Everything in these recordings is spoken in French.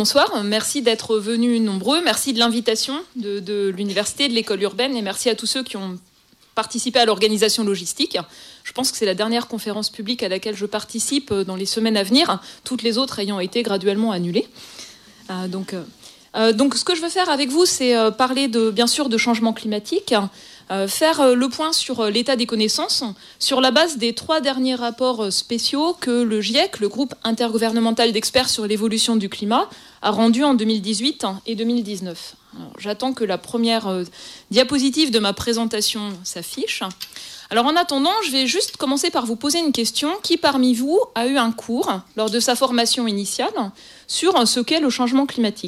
Bonsoir, merci d'être venus nombreux, merci de l'invitation de l'université, de l'école urbaine et merci à tous ceux qui ont participé à l'organisation logistique. Je pense que c'est la dernière conférence publique à laquelle je participe dans les semaines à venir, toutes les autres ayant été graduellement annulées. Donc ce que je veux faire avec vous, c'est parler bien sûr de changement climatique, faire le point sur l'état des connaissances, sur la base des 3 derniers rapports spéciaux que le GIEC, le groupe intergouvernemental d'experts sur l'évolution du climat, a rendus en 2018 et 2019. Alors, j'attends que la première diapositive de ma présentation s'affiche. Alors en attendant, je vais juste commencer par vous poser une question. Qui parmi vous a eu un cours, lors de sa formation initiale, sur ce qu'est le changement climatique ?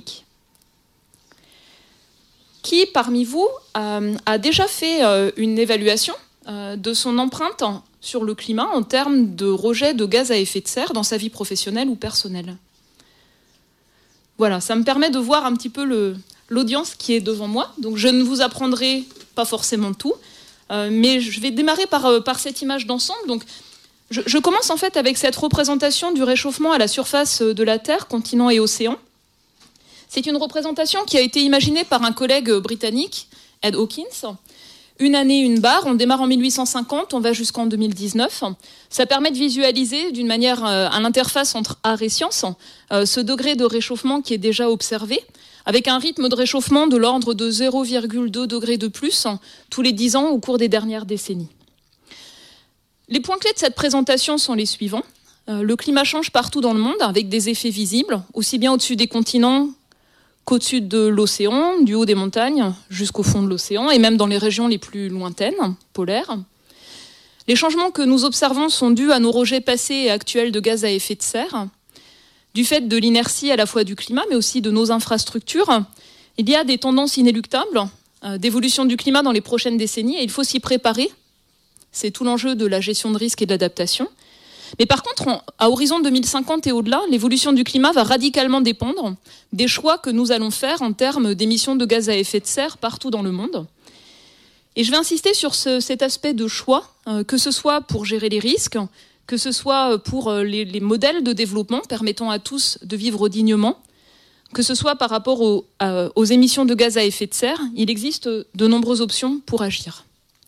Qui parmi vous a déjà fait une évaluation de son empreinte sur le climat en termes de rejet de gaz à effet de serre dans sa vie professionnelle ou personnelle ? Voilà, ça me permet de voir un petit peu l'audience qui est devant moi. Donc je ne vous apprendrai pas forcément tout, mais je vais démarrer par cette image d'ensemble. Donc je commence en fait avec cette représentation du réchauffement à la surface de la Terre, continents et océans. C'est une représentation qui a été imaginée par un collègue britannique, Ed Hawkins. Une année, une barre, on démarre en 1850, on va jusqu'en 2019. Ça permet de visualiser d'une manière à l'interface entre art et science ce degré de réchauffement qui est déjà observé, avec un rythme de réchauffement de l'ordre de 0,2 degrés de plus tous les 10 ans au cours des dernières décennies. Les points clés de cette présentation sont les suivants. Le climat change partout dans le monde avec des effets visibles, aussi bien au-dessus des continents qu'au-dessus de l'océan, du haut des montagnes jusqu'au fond de l'océan, et même dans les régions les plus lointaines, polaires. Les changements que nous observons sont dus à nos rejets passés et actuels de gaz à effet de serre, du fait de l'inertie à la fois du climat, mais aussi de nos infrastructures. Il y a des tendances inéluctables d'évolution du climat dans les prochaines décennies, et il faut s'y préparer. C'est tout l'enjeu de la gestion de risque et de l'adaptation. Mais par contre, à horizon 2050 et au-delà, l'évolution du climat va radicalement dépendre des choix que nous allons faire en termes d'émissions de gaz à effet de serre partout dans le monde. Et je vais insister sur cet aspect de choix, que ce soit pour gérer les risques, que ce soit pour les modèles de développement permettant à tous de vivre dignement, que ce soit par rapport aux émissions de gaz à effet de serre. Il existe de nombreuses options pour agir.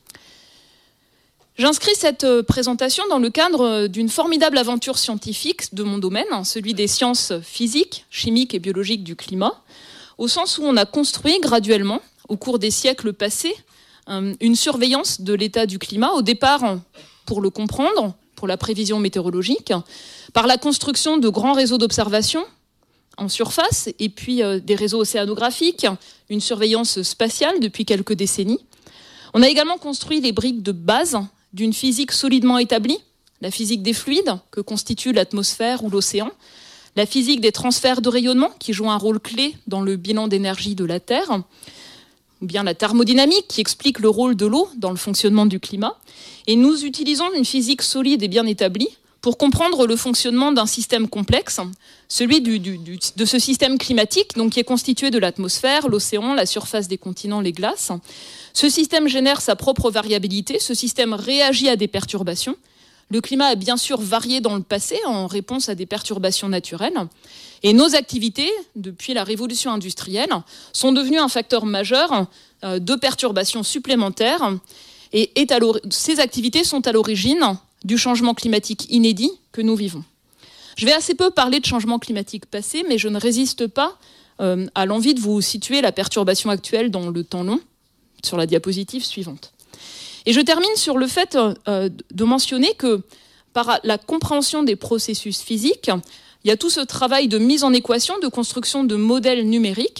J'inscris cette présentation dans le cadre d'une formidable aventure scientifique de mon domaine, celui des sciences physiques, chimiques et biologiques du climat, au sens où on a construit graduellement, au cours des siècles passés, une surveillance de l'état du climat, au départ pour le comprendre, pour la prévision météorologique, par la construction de grands réseaux d'observation en surface, et puis des réseaux océanographiques, une surveillance spatiale depuis quelques décennies. On a également construit les briques de base d'une physique solidement établie, la physique des fluides que constitue l'atmosphère ou l'océan, la physique des transferts de rayonnement qui joue un rôle clé dans le bilan d'énergie de la Terre, ou bien la thermodynamique qui explique le rôle de l'eau dans le fonctionnement du climat. Et nous utilisons une physique solide et bien établie pour comprendre le fonctionnement d'un système complexe, celui de ce système climatique donc, qui est constitué de l'atmosphère, l'océan, la surface des continents, les glaces. Ce système génère sa propre variabilité, ce système réagit à des perturbations. Le climat a bien sûr varié dans le passé en réponse à des perturbations naturelles. Et nos activités, depuis la révolution industrielle, sont devenues un facteur majeur de perturbations supplémentaires. Et ces activités sont à l'origine du changement climatique inédit que nous vivons. Je vais assez peu parler de changement climatique passé, mais je ne résiste pas à l'envie de vous situer la perturbation actuelle dans le temps long, sur la diapositive suivante. Et je termine sur le fait de mentionner que par la compréhension des processus physiques, il y a tout ce travail de mise en équation, de construction de modèles numériques.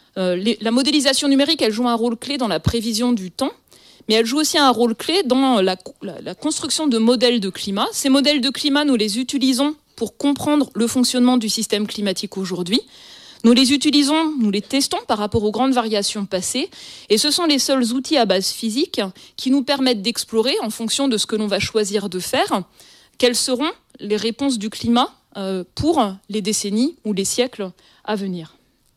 La modélisation numérique, elle joue un rôle clé dans la prévision du temps, mais elle joue aussi un rôle clé dans la construction de modèles de climat. Ces modèles de climat, nous les utilisons pour comprendre le fonctionnement du système climatique aujourd'hui. Nous les utilisons, nous les testons par rapport aux grandes variations passées, et ce sont les seuls outils à base physique qui nous permettent d'explorer, en fonction de ce que l'on va choisir de faire, quelles seront les réponses du climat pour les décennies ou les siècles à venir.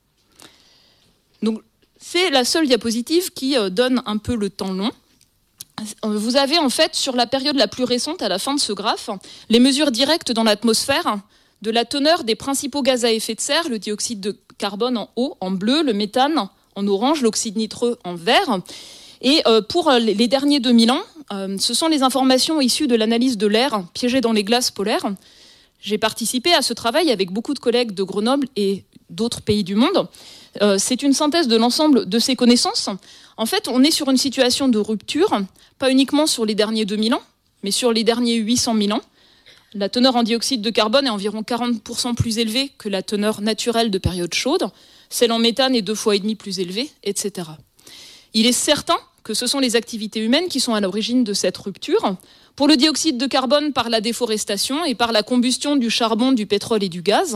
Donc, c'est la seule diapositive qui donne un peu le temps long. Vous avez en fait, sur la période la plus récente, à la fin de ce graphe, les mesures directes dans l'atmosphère de la teneur des principaux gaz à effet de serre, le dioxyde de carbone en haut, en bleu, le méthane en orange, l'oxyde nitreux en vert. Et pour les derniers 2000 ans, ce sont les informations issues de l'analyse de l'air piégé dans les glaces polaires. J'ai participé à ce travail avec beaucoup de collègues de Grenoble et d'autres pays du monde. C'est une synthèse de l'ensemble de ces connaissances. En fait, on est sur une situation de rupture, pas uniquement sur les derniers 2000 ans, mais sur les derniers 800 000 ans. La teneur en dioxyde de carbone est environ 40% plus élevée que la teneur naturelle de période chaude. Celle en méthane est 2,5 fois plus élevée, etc. Il est certain que ce sont les activités humaines qui sont à l'origine de cette rupture. Pour le dioxyde de carbone, par la déforestation et par la combustion du charbon, du pétrole et du gaz.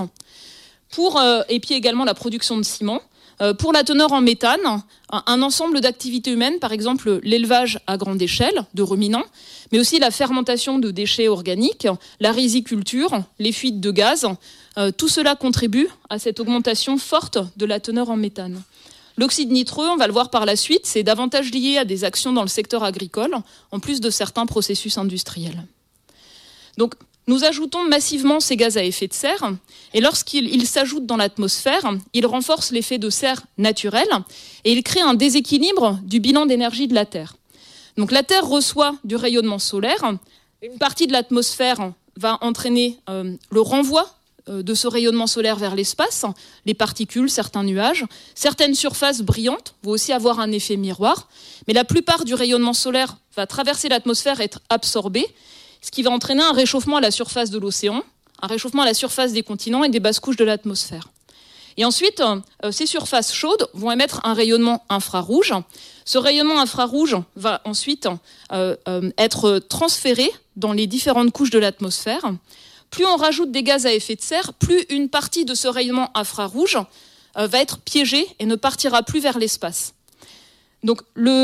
Et puis également la production de ciment. Pour la teneur en méthane, un ensemble d'activités humaines, par exemple l'élevage à grande échelle de ruminants, mais aussi la fermentation de déchets organiques, la riziculture, les fuites de gaz. Tout cela contribue à cette augmentation forte de la teneur en méthane. L'oxyde nitreux, on va le voir par la suite, c'est davantage lié à des actions dans le secteur agricole, en plus de certains processus industriels. Donc, nous ajoutons massivement ces gaz à effet de serre, et lorsqu'ils s'ajoutent dans l'atmosphère, ils renforcent l'effet de serre naturel, et ils créent un déséquilibre du bilan d'énergie de la Terre. Donc la Terre reçoit du rayonnement solaire, une partie de l'atmosphère va entraîner le renvoi de ce rayonnement solaire vers l'espace, les particules, certains nuages, certaines surfaces brillantes vont aussi avoir un effet miroir, mais la plupart du rayonnement solaire va traverser l'atmosphère et être absorbé, ce qui va entraîner un réchauffement à la surface de l'océan, un réchauffement à la surface des continents et des basses couches de l'atmosphère. Et ensuite, ces surfaces chaudes vont émettre un rayonnement infrarouge. Ce rayonnement infrarouge va ensuite être transféré dans les différentes couches de l'atmosphère. Plus on rajoute des gaz à effet de serre, plus une partie de ce rayonnement infrarouge va être piégée et ne partira plus vers l'espace. Donc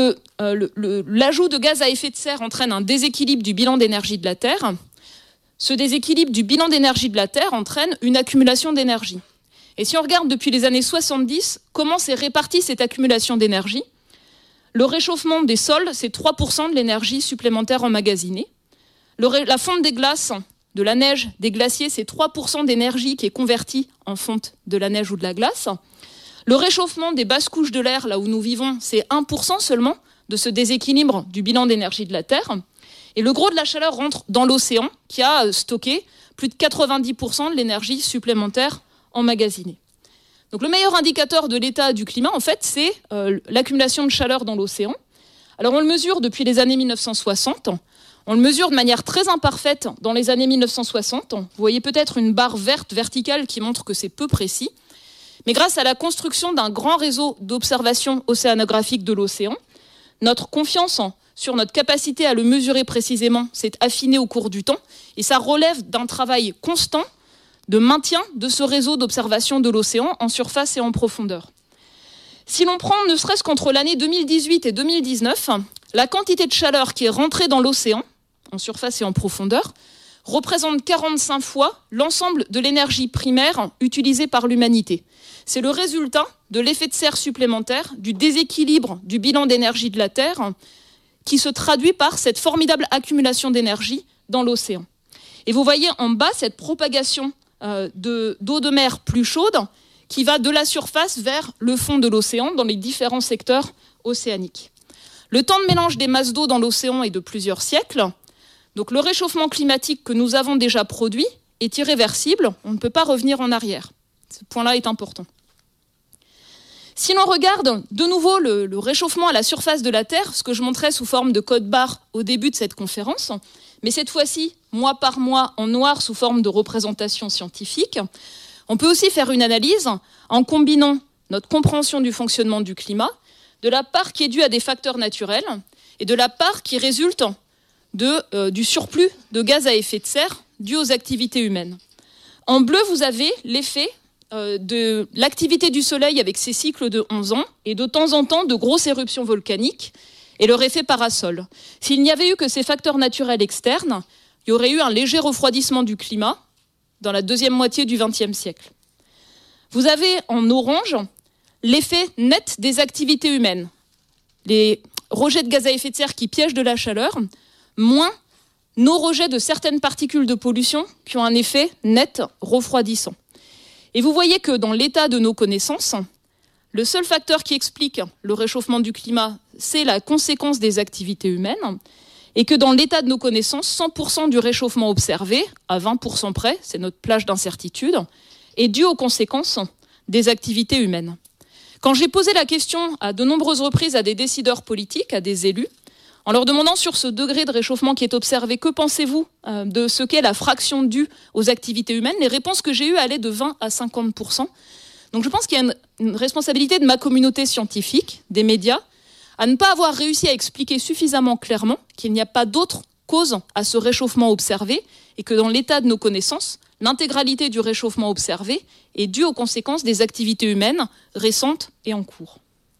l'ajout de gaz à effet de serre entraîne un déséquilibre du bilan d'énergie de la Terre. Ce déséquilibre du bilan d'énergie de la Terre entraîne une accumulation d'énergie. Et si on regarde depuis les années 70, comment s'est répartie cette accumulation d'énergie ? Le réchauffement des sols, c'est 3% de l'énergie supplémentaire emmagasinée. La fonte des glaces, de la neige, des glaciers, c'est 3% d'énergie qui est convertie en fonte de la neige ou de la glace. Le réchauffement des basses couches de l'air, là où nous vivons, c'est 1% seulement de ce déséquilibre du bilan d'énergie de la Terre. Et le gros de la chaleur rentre dans l'océan, qui a stocké plus de 90% de l'énergie supplémentaire emmagasinée. Donc le meilleur indicateur de l'état du climat, en fait, c'est l'accumulation de chaleur dans l'océan. Alors on le mesure depuis les années 1960. On le mesure de manière très imparfaite dans les années 1960. Vous voyez peut-être une barre verte verticale qui montre que c'est peu précis. Mais grâce à la construction d'un grand réseau d'observation océanographique de l'océan, notre confiance sur notre capacité à le mesurer précisément s'est affinée au cours du temps, et ça relève d'un travail constant de maintien de ce réseau d'observation de l'océan en surface et en profondeur. Si l'on prend ne serait-ce qu'entre l'année 2018 et 2019, la quantité de chaleur qui est rentrée dans l'océan, en surface et en profondeur, représente 45 fois l'ensemble de l'énergie primaire utilisée par l'humanité. C'est le résultat de l'effet de serre supplémentaire, du déséquilibre du bilan d'énergie de la Terre, qui se traduit par cette formidable accumulation d'énergie dans l'océan. Et vous voyez en bas cette propagation d'eau de mer plus chaude qui va de la surface vers le fond de l'océan dans les différents secteurs océaniques. Le temps de mélange des masses d'eau dans l'océan est de plusieurs siècles. Donc le réchauffement climatique que nous avons déjà produit est irréversible, on ne peut pas revenir en arrière. Ce point-là est important. Si l'on regarde de nouveau le réchauffement à la surface de la Terre, ce que je montrais sous forme de code barre au début de cette conférence, mais cette fois-ci, mois par mois, en noir sous forme de représentation scientifique, on peut aussi faire une analyse en combinant notre compréhension du fonctionnement du climat, de la part qui est due à des facteurs naturels et de la part qui résulte du surplus de gaz à effet de serre dû aux activités humaines. En bleu, vous avez l'effet de l'activité du Soleil avec ses cycles de 11 ans et de temps en temps de grosses éruptions volcaniques et leur effet parasol. S'il n'y avait eu que ces facteurs naturels externes, il y aurait eu un léger refroidissement du climat dans la deuxième moitié du XXe siècle. Vous avez en orange l'effet net des activités humaines. Les rejets de gaz à effet de serre qui piègent de la chaleur, moins nos rejets de certaines particules de pollution qui ont un effet net refroidissant. Et vous voyez que dans l'état de nos connaissances, le seul facteur qui explique le réchauffement du climat, c'est la conséquence des activités humaines, et que dans l'état de nos connaissances, 100% du réchauffement observé, à 20% près, c'est notre plage d'incertitude, est dû aux conséquences des activités humaines. Quand j'ai posé la question à de nombreuses reprises à des décideurs politiques, à des élus, en leur demandant sur ce degré de réchauffement qui est observé, que pensez-vous de ce qu'est la fraction due aux activités humaines, les réponses que j'ai eues allaient de 20 à 50%. Donc je pense qu'il y a une responsabilité de ma communauté scientifique, des médias, à ne pas avoir réussi à expliquer suffisamment clairement qu'il n'y a pas d'autre cause à ce réchauffement observé et que dans l'état de nos connaissances, l'intégralité du réchauffement observé est due aux conséquences des activités humaines récentes et en cours.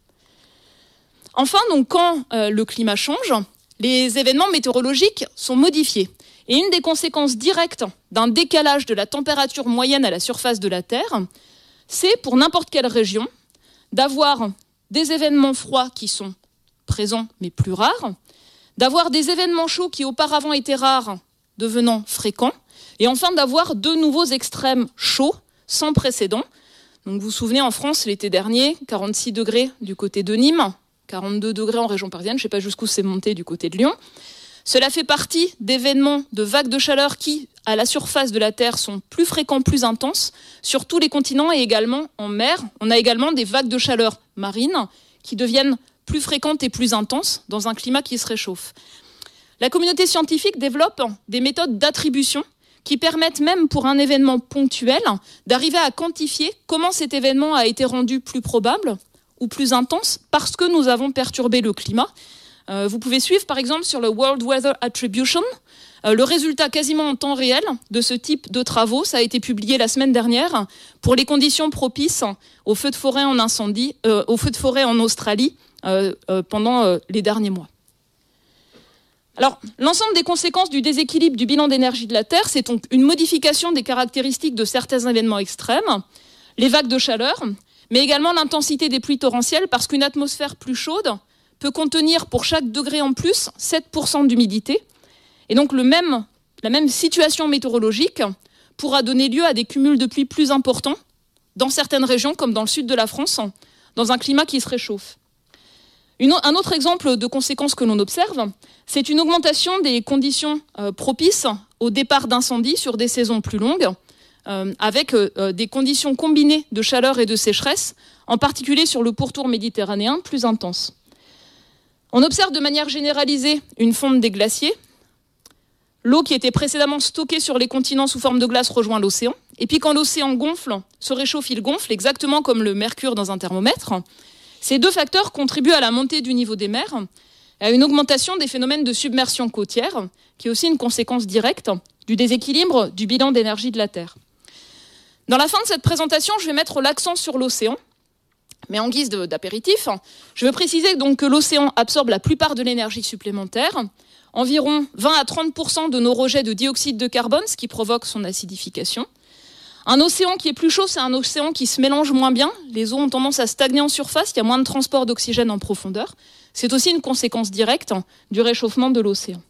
Enfin, donc, quand le climat change, les événements météorologiques sont modifiés. Et une des conséquences directes d'un décalage de la température moyenne à la surface de la Terre, c'est pour n'importe quelle région d'avoir des événements froids qui sont présents mais plus rares, d'avoir des événements chauds qui auparavant étaient rares devenant fréquents, et enfin d'avoir de nouveaux extrêmes chauds sans précédent. Donc vous vous souvenez, en France, l'été dernier, 46 degrés du côté de Nîmes, 42 degrés en région parisienne, je ne sais pas jusqu'où c'est monté du côté de Lyon. Cela fait partie d'événements de vagues de chaleur qui, à la surface de la Terre, sont plus fréquents, plus intenses, sur tous les continents et également en mer. On a également des vagues de chaleur marines qui deviennent plus fréquentes et plus intenses dans un climat qui se réchauffe. La communauté scientifique développe des méthodes d'attribution qui permettent même pour un événement ponctuel d'arriver à quantifier comment cet événement a été rendu plus probable ou plus intense parce que nous avons perturbé le climat. Vous pouvez suivre par exemple sur le World Weather Attribution le résultat quasiment en temps réel de ce type de travaux. Ça a été publié la semaine dernière pour les conditions propices aux feux de forêt en incendie, aux feux de forêt en Australie pendant les derniers mois. Alors, l'ensemble des conséquences du déséquilibre du bilan d'énergie de la Terre, c'est donc une modification des caractéristiques de certains événements extrêmes, les vagues de chaleur, mais également l'intensité des pluies torrentielles, parce qu'une atmosphère plus chaude peut contenir pour chaque degré en plus 7% d'humidité. Et donc la même situation météorologique pourra donner lieu à des cumuls de pluie plus importants dans certaines régions, comme dans le sud de la France, dans un climat qui se réchauffe. Un autre exemple de conséquences que l'on observe, c'est une augmentation des conditions propices au départ d'incendies sur des saisons plus longues, avec des conditions combinées de chaleur et de sécheresse, en particulier sur le pourtour méditerranéen, plus intenses. On observe de manière généralisée une fonte des glaciers. L'eau qui était précédemment stockée sur les continents sous forme de glace rejoint l'océan. Et puis quand l'océan gonfle, se réchauffe, il gonfle, exactement comme le mercure dans un thermomètre. Ces deux facteurs contribuent à la montée du niveau des mers, et à une augmentation des phénomènes de submersion côtière, qui est aussi une conséquence directe du déséquilibre du bilan d'énergie de la Terre. Dans la fin de cette présentation, je vais mettre l'accent sur l'océan, mais en guise d'apéritif, je veux préciser donc que l'océan absorbe la plupart de l'énergie supplémentaire, environ 20 à 30% de nos rejets de dioxyde de carbone, ce qui provoque son acidification. Un océan qui est plus chaud, c'est un océan qui se mélange moins bien. Les eaux ont tendance à stagner en surface, il y a moins de transport d'oxygène en profondeur. C'est aussi une conséquence directe du réchauffement de l'océan.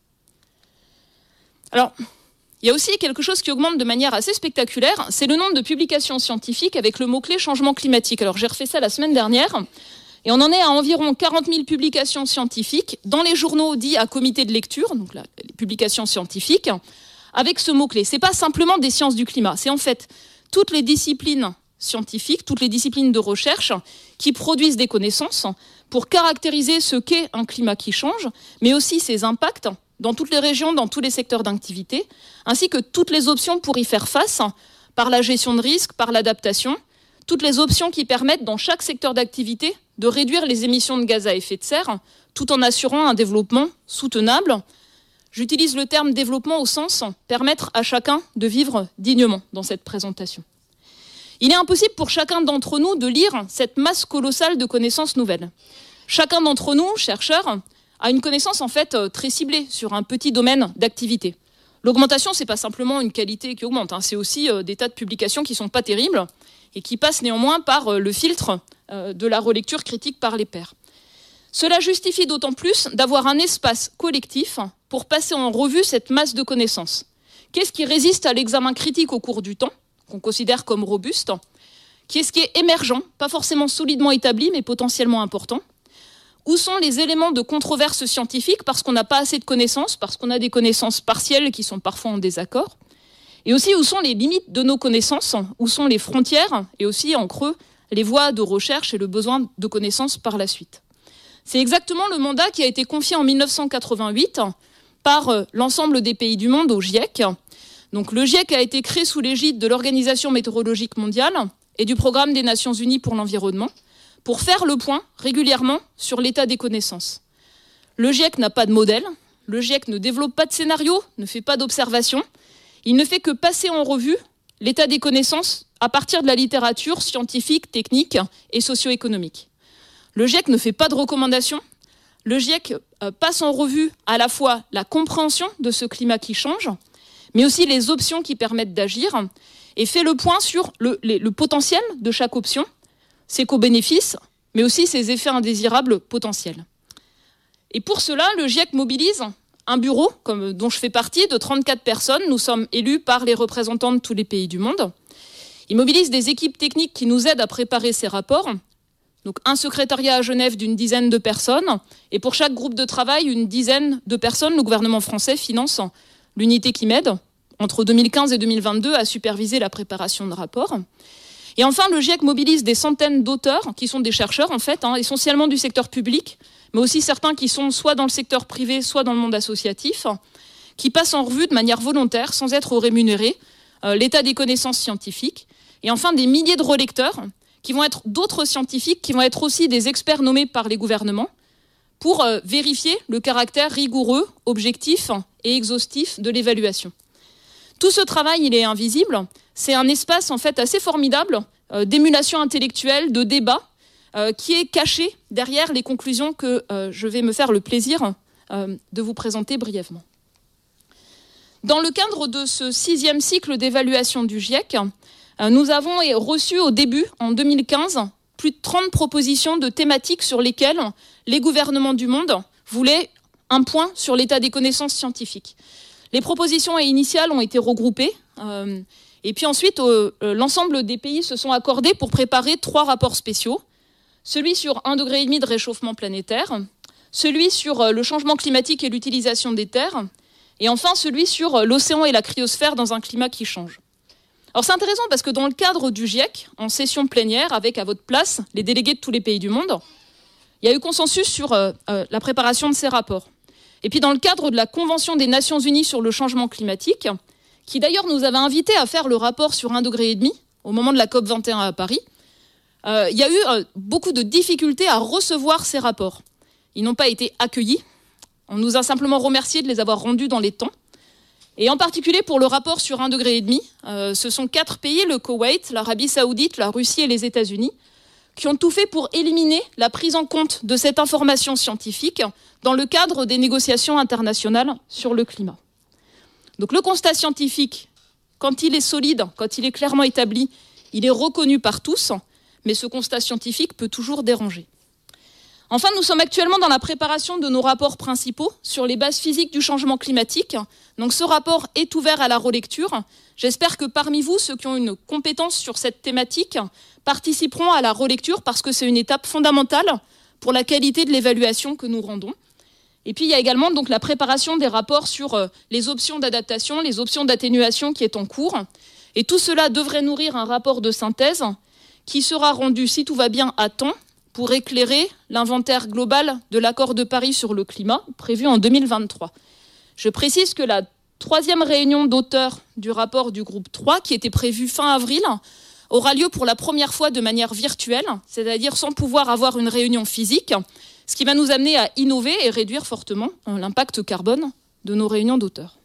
Alors, il y a aussi quelque chose qui augmente de manière assez spectaculaire, c'est le nombre de publications scientifiques avec le mot-clé changement climatique. Alors j'ai refait ça la semaine dernière, et on en est à environ 40 000 publications scientifiques dans les journaux dits à comité de lecture, donc là, les publications scientifiques, avec ce mot-clé. Ce n'est pas simplement des sciences du climat, c'est en fait toutes les disciplines scientifiques, toutes les disciplines de recherche qui produisent des connaissances pour caractériser ce qu'est un climat qui change, mais aussi ses impacts dans toutes les régions, dans tous les secteurs d'activité, ainsi que toutes les options pour y faire face, par la gestion de risques, par l'adaptation, toutes les options qui permettent dans chaque secteur d'activité de réduire les émissions de gaz à effet de serre, tout en assurant un développement soutenable. J'utilise le terme développement au sens permettre à chacun de vivre dignement dans cette présentation. Il est impossible pour chacun d'entre nous de lire cette masse colossale de connaissances nouvelles. Chacun d'entre nous, chercheurs, a une connaissance en fait très ciblée sur un petit domaine d'activité. L'augmentation, ce n'est pas simplement une qualité qui augmente, c'est aussi des tas de publications qui ne sont pas terribles et qui passent néanmoins par le filtre de la relecture critique par les pairs. Cela justifie d'autant plus d'avoir un espace collectif pour passer en revue cette masse de connaissances. Qu'est-ce qui résiste à l'examen critique au cours du temps, qu'on considère comme robuste? Qu'est-ce qui est émergent, pas forcément solidement établi, mais potentiellement important? Où sont les éléments de controverse scientifique parce qu'on n'a pas assez de connaissances, parce qu'on a des connaissances partielles qui sont parfois en désaccord? Et aussi, où sont les limites de nos connaissances? Où sont les frontières? Et aussi, en creux, les voies de recherche et le besoin de connaissances par la suite. C'est exactement le mandat qui a été confié en 1988 par l'ensemble des pays du monde au GIEC. Donc, le GIEC a été créé sous l'égide de l'Organisation météorologique mondiale et du Programme des Nations Unies pour l'environnement, pour faire le point régulièrement sur l'état des connaissances. Le GIEC n'a pas de modèle, le GIEC ne développe pas de scénario, ne fait pas d'observation, il ne fait que passer en revue l'état des connaissances à partir de la littérature scientifique, technique et socio-économique. Le GIEC ne fait pas de recommandations, le GIEC passe en revue à la fois la compréhension de ce climat qui change, mais aussi les options qui permettent d'agir, et fait le point sur le potentiel de chaque option, ses co-bénéfices, mais aussi ses effets indésirables potentiels. Et pour cela, le GIEC mobilise un bureau, dont je fais partie, de 34 personnes. Nous sommes élus par les représentants de tous les pays du monde. Il mobilise des équipes techniques qui nous aident à préparer ces rapports. Donc un secrétariat à Genève d'une dizaine de personnes. Et pour chaque groupe de travail, une dizaine de personnes. Le gouvernement français finance l'unité qui m'aide, entre 2015 et 2022, à superviser la préparation de rapports. Et enfin, le GIEC mobilise des centaines d'auteurs, qui sont des chercheurs en fait, essentiellement du secteur public, mais aussi certains qui sont soit dans le secteur privé, soit dans le monde associatif, qui passent en revue de manière volontaire, sans être rémunérés, l'état des connaissances scientifiques. Et enfin, des milliers de relecteurs, qui vont être d'autres scientifiques, qui vont être aussi des experts nommés par les gouvernements, pour vérifier le caractère rigoureux, objectif et exhaustif de l'évaluation. Tout ce travail, il est invisible. C'est un espace en fait assez formidable d'émulation intellectuelle, de débat, qui est caché derrière les conclusions que je vais me faire le plaisir de vous présenter brièvement. Dans le cadre de ce 6e cycle d'évaluation du GIEC, nous avons reçu au début, en 2015, plus de 30 propositions de thématiques sur lesquelles les gouvernements du monde voulaient un point sur l'état des connaissances scientifiques. Les propositions initiales ont été regroupées et puis ensuite, l'ensemble des pays se sont accordés pour préparer 3 rapports spéciaux. Celui sur 1,5 degré de réchauffement planétaire, celui sur le changement climatique et l'utilisation des terres, et enfin celui sur l'océan et la cryosphère dans un climat qui change. Alors c'est intéressant parce que dans le cadre du GIEC, en session plénière, avec à votre place les délégués de tous les pays du monde, il y a eu consensus sur la préparation de ces rapports. Et puis dans le cadre de la Convention des Nations Unies sur le changement climatique, qui d'ailleurs nous avait invités à faire le rapport sur 1,5 degré au moment de la COP21 à Paris, il y a eu beaucoup de difficultés à recevoir ces rapports. Ils n'ont pas été accueillis. On nous a simplement remercié de les avoir rendus dans les temps. Et en particulier pour le rapport sur 1,5 degré, ce sont 4 pays, le Koweït, l'Arabie Saoudite, la Russie et les États-Unis, qui ont tout fait pour éliminer la prise en compte de cette information scientifique dans le cadre des négociations internationales sur le climat. Donc le constat scientifique, quand il est solide, quand il est clairement établi, il est reconnu par tous, mais ce constat scientifique peut toujours déranger. Enfin, nous sommes actuellement dans la préparation de nos rapports principaux sur les bases physiques du changement climatique. Donc ce rapport est ouvert à la relecture. J'espère que parmi vous, ceux qui ont une compétence sur cette thématique, participeront à la relecture parce que c'est une étape fondamentale pour la qualité de l'évaluation que nous rendons. Et puis il y a également donc la préparation des rapports sur les options d'adaptation, les options d'atténuation qui est en cours. Et tout cela devrait nourrir un rapport de synthèse qui sera rendu, si tout va bien, à temps pour éclairer l'inventaire global de l'accord de Paris sur le climat, prévu en 2023. Je précise que la 3e réunion d'auteurs du rapport du groupe 3, qui était prévue fin avril, aura lieu pour la première fois de manière virtuelle, c'est-à-dire sans pouvoir avoir une réunion physique, ce qui va nous amener à innover et réduire fortement l'impact carbone de nos réunions d'auteurs.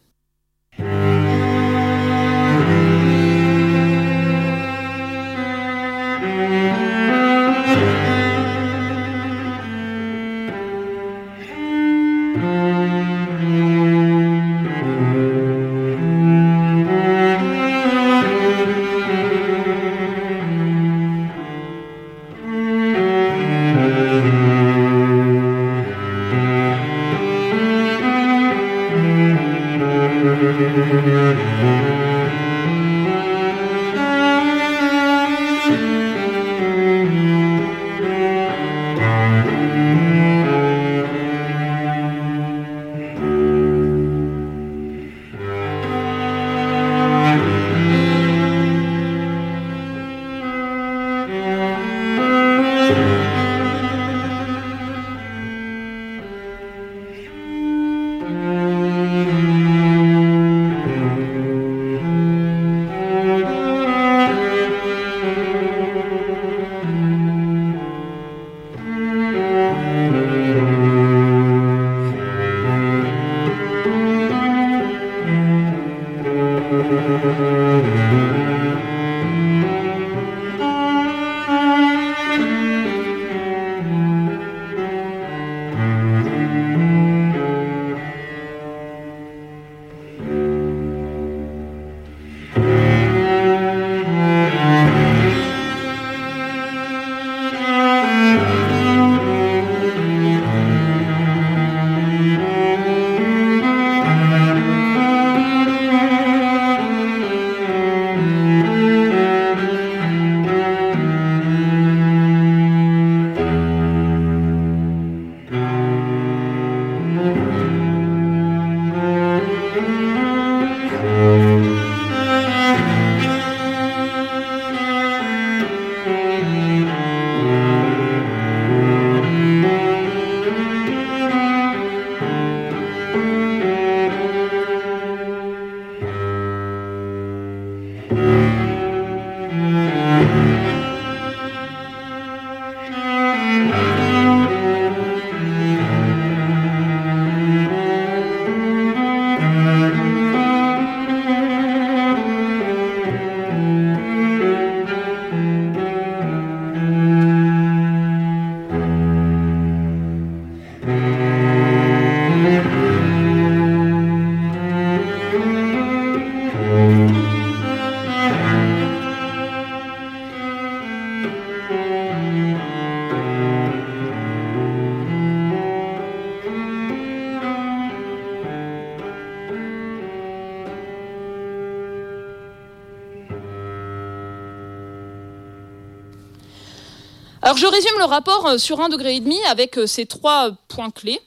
Alors je résume le rapport sur 1,5 degré avec ces 3 points clés.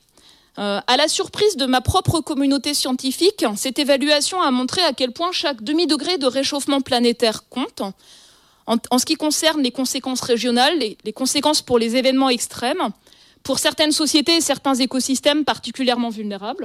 À la surprise de ma propre communauté scientifique, cette évaluation a montré à quel point chaque demi-degré de réchauffement planétaire compte. En ce qui concerne les conséquences régionales, les conséquences pour les événements extrêmes, pour certaines sociétés et certains écosystèmes particulièrement vulnérables.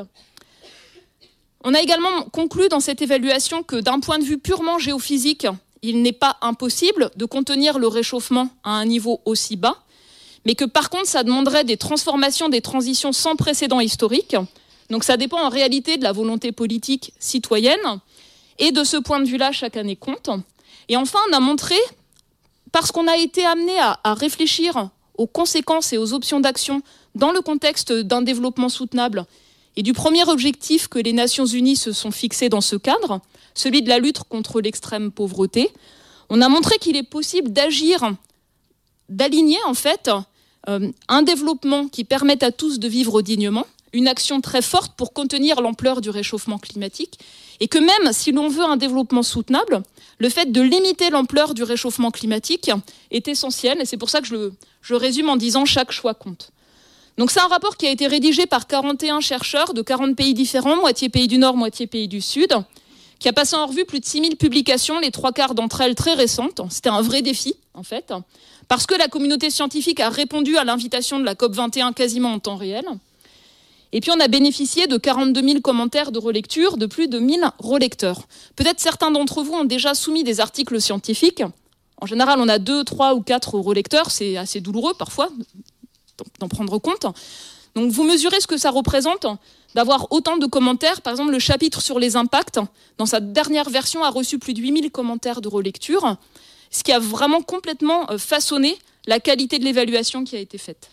On a également conclu dans cette évaluation que d'un point de vue purement géophysique, il n'est pas impossible de contenir le réchauffement à un niveau aussi bas, mais que par contre, ça demanderait des transformations, des transitions sans précédent historique. Donc ça dépend en réalité de la volonté politique citoyenne, et de ce point de vue-là, chaque année compte. Et enfin, on a montré, parce qu'on a été amené à réfléchir aux conséquences et aux options d'action dans le contexte d'un développement soutenable et du premier objectif que les Nations Unies se sont fixés dans ce cadre, celui de la lutte contre l'extrême pauvreté, on a montré qu'il est possible d'agir, d'aligner en fait un développement qui permette à tous de vivre dignement, une action très forte pour contenir l'ampleur du réchauffement climatique, et que même si l'on veut un développement soutenable, le fait de limiter l'ampleur du réchauffement climatique est essentiel, et c'est pour ça que je résume en disant chaque choix compte. Donc c'est un rapport qui a été rédigé par 41 chercheurs de 40 pays différents, moitié pays du Nord, moitié pays du Sud, qui a passé en revue plus de 6000 publications, les 3/4 d'entre elles très récentes. C'était un vrai défi, en fait, parce que la communauté scientifique a répondu à l'invitation de la COP21 quasiment en temps réel. Et puis on a bénéficié de 42 000 commentaires de relecture de plus de 1000 relecteurs. Peut-être certains d'entre vous ont déjà soumis des articles scientifiques. En général, on a 2, 3 ou 4 relecteurs. C'est assez douloureux parfois d'en prendre compte. Donc vous mesurez ce que ça représente d'avoir autant de commentaires. Par exemple, le chapitre sur les impacts, dans sa dernière version, a reçu plus de 8000 commentaires de relecture, ce qui a vraiment complètement façonné la qualité de l'évaluation qui a été faite.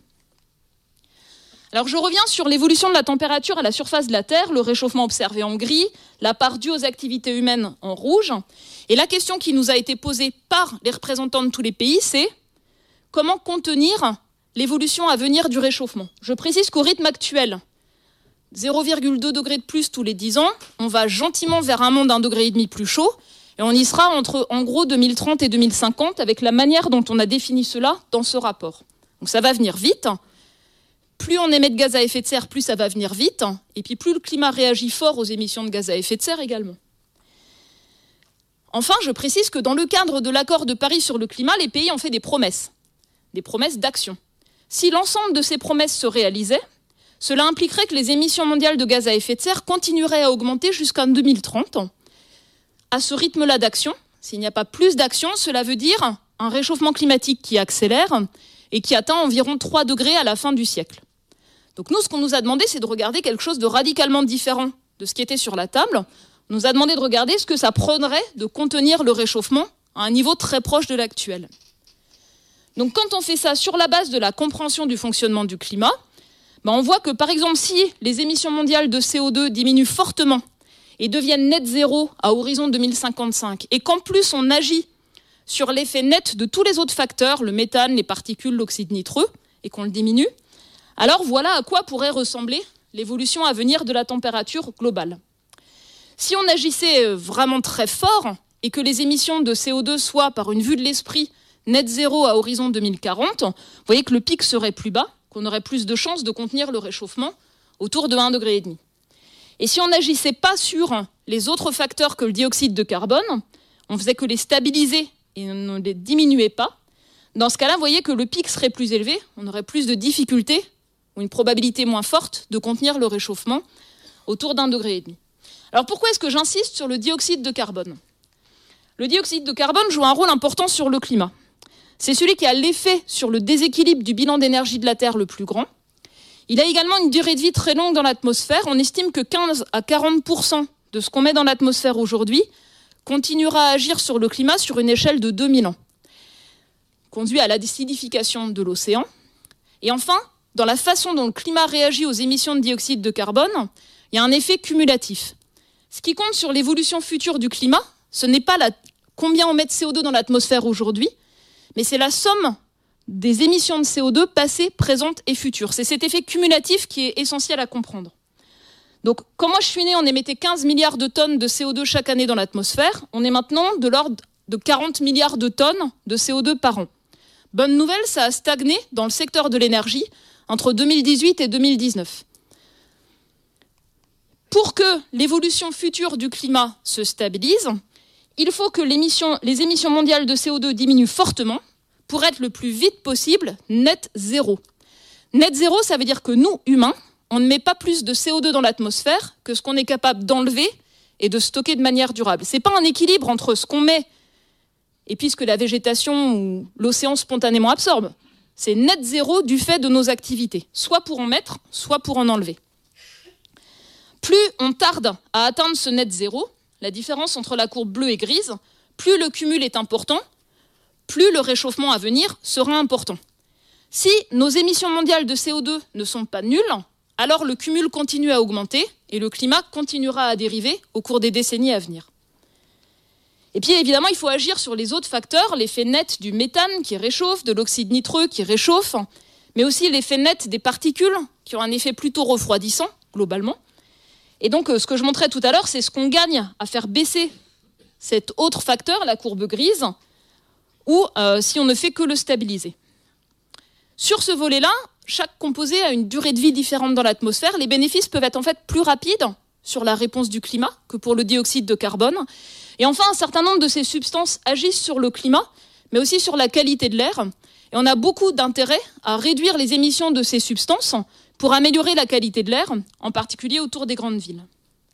Alors je reviens sur l'évolution de la température à la surface de la Terre, le réchauffement observé en gris, la part due aux activités humaines en rouge. Et la question qui nous a été posée par les représentants de tous les pays, c'est comment contenir l'évolution à venir du réchauffement. Je précise qu'au rythme actuel, 0,2 degrés de plus tous les 10 ans, on va gentiment vers un monde 1,5 degré plus chaud, et on y sera entre, en gros, 2030 et 2050, avec la manière dont on a défini cela dans ce rapport. Donc ça va venir vite. Plus on émet de gaz à effet de serre, plus ça va venir vite, et puis plus le climat réagit fort aux émissions de gaz à effet de serre également. Enfin, je précise que dans le cadre de l'accord de Paris sur le climat, les pays ont fait des promesses d'action. Si l'ensemble de ces promesses se réalisaient, cela impliquerait que les émissions mondiales de gaz à effet de serre continueraient à augmenter jusqu'en 2030. À ce rythme-là d'action, s'il n'y a pas plus d'action, cela veut dire un réchauffement climatique qui accélère et qui atteint environ 3 degrés à la fin du siècle. Donc nous, ce qu'on nous a demandé, c'est de regarder quelque chose de radicalement différent de ce qui était sur la table. On nous a demandé de regarder ce que ça prendrait de contenir le réchauffement à un niveau très proche de l'actuel. Donc quand on fait ça sur la base de la compréhension du fonctionnement du climat, on voit que par exemple si les émissions mondiales de CO2 diminuent fortement et deviennent net zéro à horizon 2055, et qu'en plus on agit sur l'effet net de tous les autres facteurs, le méthane, les particules, l'oxyde nitreux, et qu'on le diminue, alors voilà à quoi pourrait ressembler l'évolution à venir de la température globale. Si on agissait vraiment très fort et que les émissions de CO2 soient, par une vue de l'esprit, net zéro à horizon 2040, vous voyez que le pic serait plus bas, qu'on aurait plus de chances de contenir le réchauffement autour de 1,5 degré. Et si on n'agissait pas sur les autres facteurs que le dioxyde de carbone, on faisait que les stabiliser et on ne les diminuait pas, dans ce cas-là, vous voyez que le pic serait plus élevé, on aurait plus de difficultés, ou une probabilité moins forte, de contenir le réchauffement autour d'1,5 degré. Alors pourquoi est-ce que j'insiste sur le dioxyde de carbone ? Le dioxyde de carbone joue un rôle important sur le climat. C'est celui qui a l'effet sur le déséquilibre du bilan d'énergie de la Terre le plus grand. Il a également une durée de vie très longue dans l'atmosphère. On estime que 15 à 40% de ce qu'on met dans l'atmosphère aujourd'hui continuera à agir sur le climat sur une échelle de 2000 ans. Conduit à l'acidification de l'océan. Et enfin, dans la façon dont le climat réagit aux émissions de dioxyde de carbone, il y a un effet cumulatif. Ce qui compte sur l'évolution future du climat, ce n'est pas combien on met de CO2 dans l'atmosphère aujourd'hui, mais c'est la somme des émissions de CO2 passées, présentes et futures. C'est cet effet cumulatif qui est essentiel à comprendre. Donc, quand moi je suis né, on émettait 15 milliards de tonnes de CO2 chaque année dans l'atmosphère. On est maintenant de l'ordre de 40 milliards de tonnes de CO2 par an. Bonne nouvelle, ça a stagné dans le secteur de l'énergie entre 2018 et 2019. Pour que l'évolution future du climat se stabilise, il faut que les émissions mondiales de CO2 diminuent fortement pour être le plus vite possible net zéro. Net zéro, ça veut dire que nous, humains, on ne met pas plus de CO2 dans l'atmosphère que ce qu'on est capable d'enlever et de stocker de manière durable. Ce n'est pas un équilibre entre ce qu'on met et puis ce que la végétation ou l'océan spontanément absorbe. C'est net zéro du fait de nos activités, soit pour en mettre, soit pour en enlever. Plus on tarde à atteindre ce net zéro, la différence entre la courbe bleue et grise, plus le cumul est important, plus le réchauffement à venir sera important. Si nos émissions mondiales de CO2 ne sont pas nulles, alors le cumul continue à augmenter et le climat continuera à dériver au cours des décennies à venir. Et puis évidemment, il faut agir sur les autres facteurs, l'effet net du méthane qui réchauffe, de l'oxyde nitreux qui réchauffe, mais aussi l'effet net des particules qui ont un effet plutôt refroidissant, globalement. Et donc, ce que je montrais tout à l'heure, c'est ce qu'on gagne à faire baisser cet autre facteur, la courbe grise, ou si on ne fait que le stabiliser. Sur ce volet-là, chaque composé a une durée de vie différente dans l'atmosphère. Les bénéfices peuvent être en fait plus rapides sur la réponse du climat que pour le dioxyde de carbone. Et enfin, un certain nombre de ces substances agissent sur le climat, mais aussi sur la qualité de l'air. Et on a beaucoup d'intérêt à réduire les émissions de ces substances pour améliorer la qualité de l'air, en particulier autour des grandes villes.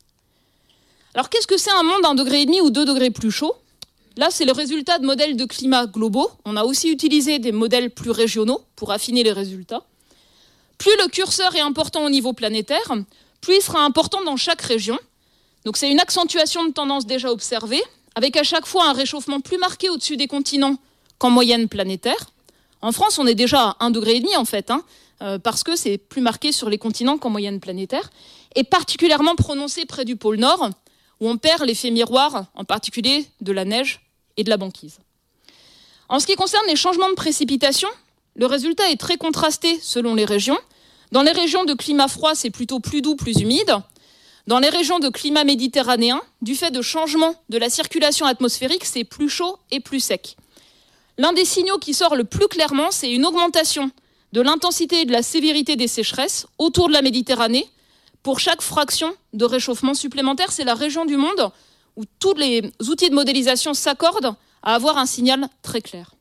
Alors qu'est-ce que c'est un monde 1,5 degré ou 2 degrés plus chaud ? Là, c'est le résultat de modèles de climat globaux. On a aussi utilisé des modèles plus régionaux pour affiner les résultats. Plus le curseur est important au niveau planétaire, plus il sera important dans chaque région. Donc c'est une accentuation de tendance déjà observée, avec à chaque fois un réchauffement plus marqué au-dessus des continents qu'en moyenne planétaire. En France, on est déjà à 1,5 degré en fait, parce que c'est plus marqué sur les continents qu'en moyenne planétaire, et particulièrement prononcé près du pôle Nord, où on perd l'effet miroir, en particulier de la neige et de la banquise. En ce qui concerne les changements de précipitation, le résultat est très contrasté selon les régions. Dans les régions de climat froid, c'est plutôt plus doux, plus humide. Dans les régions de climat méditerranéen, du fait de changements de la circulation atmosphérique, c'est plus chaud et plus sec. L'un des signaux qui sort le plus clairement, c'est une augmentation de l'intensité et de la sévérité des sécheresses autour de la Méditerranée. Pour chaque fraction de réchauffement supplémentaire, c'est la région du monde où tous les outils de modélisation s'accordent à avoir un signal très clair.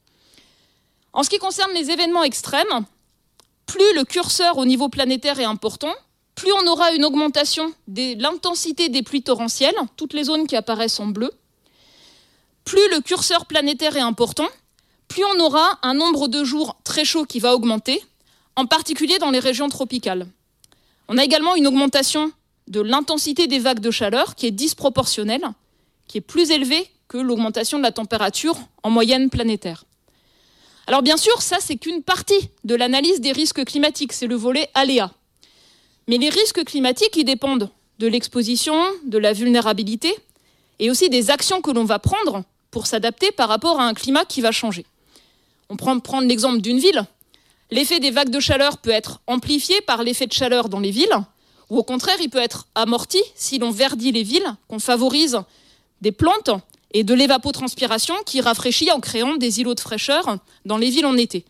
En ce qui concerne les événements extrêmes, plus le curseur au niveau planétaire est important, plus on aura une augmentation de l'intensité des pluies torrentielles, toutes les zones qui apparaissent en bleu. Plus le curseur planétaire est important, plus on aura un nombre de jours très chauds qui va augmenter, en particulier dans les régions tropicales. On a également une augmentation de l'intensité des vagues de chaleur qui est disproportionnelle, qui est plus élevée que l'augmentation de la température en moyenne planétaire. Alors bien sûr, ça c'est qu'une partie de l'analyse des risques climatiques, c'est le volet aléa. Mais les risques climatiques, ils dépendent de l'exposition, de la vulnérabilité et aussi des actions que l'on va prendre pour s'adapter par rapport à un climat qui va changer. On prend l'exemple d'une ville. L'effet des vagues de chaleur peut être amplifié par l'effet de chaleur dans les villes, ou au contraire, il peut être amorti si l'on verdit les villes, qu'on favorise des plantes et de l'évapotranspiration qui rafraîchit en créant des îlots de fraîcheur dans les villes en été.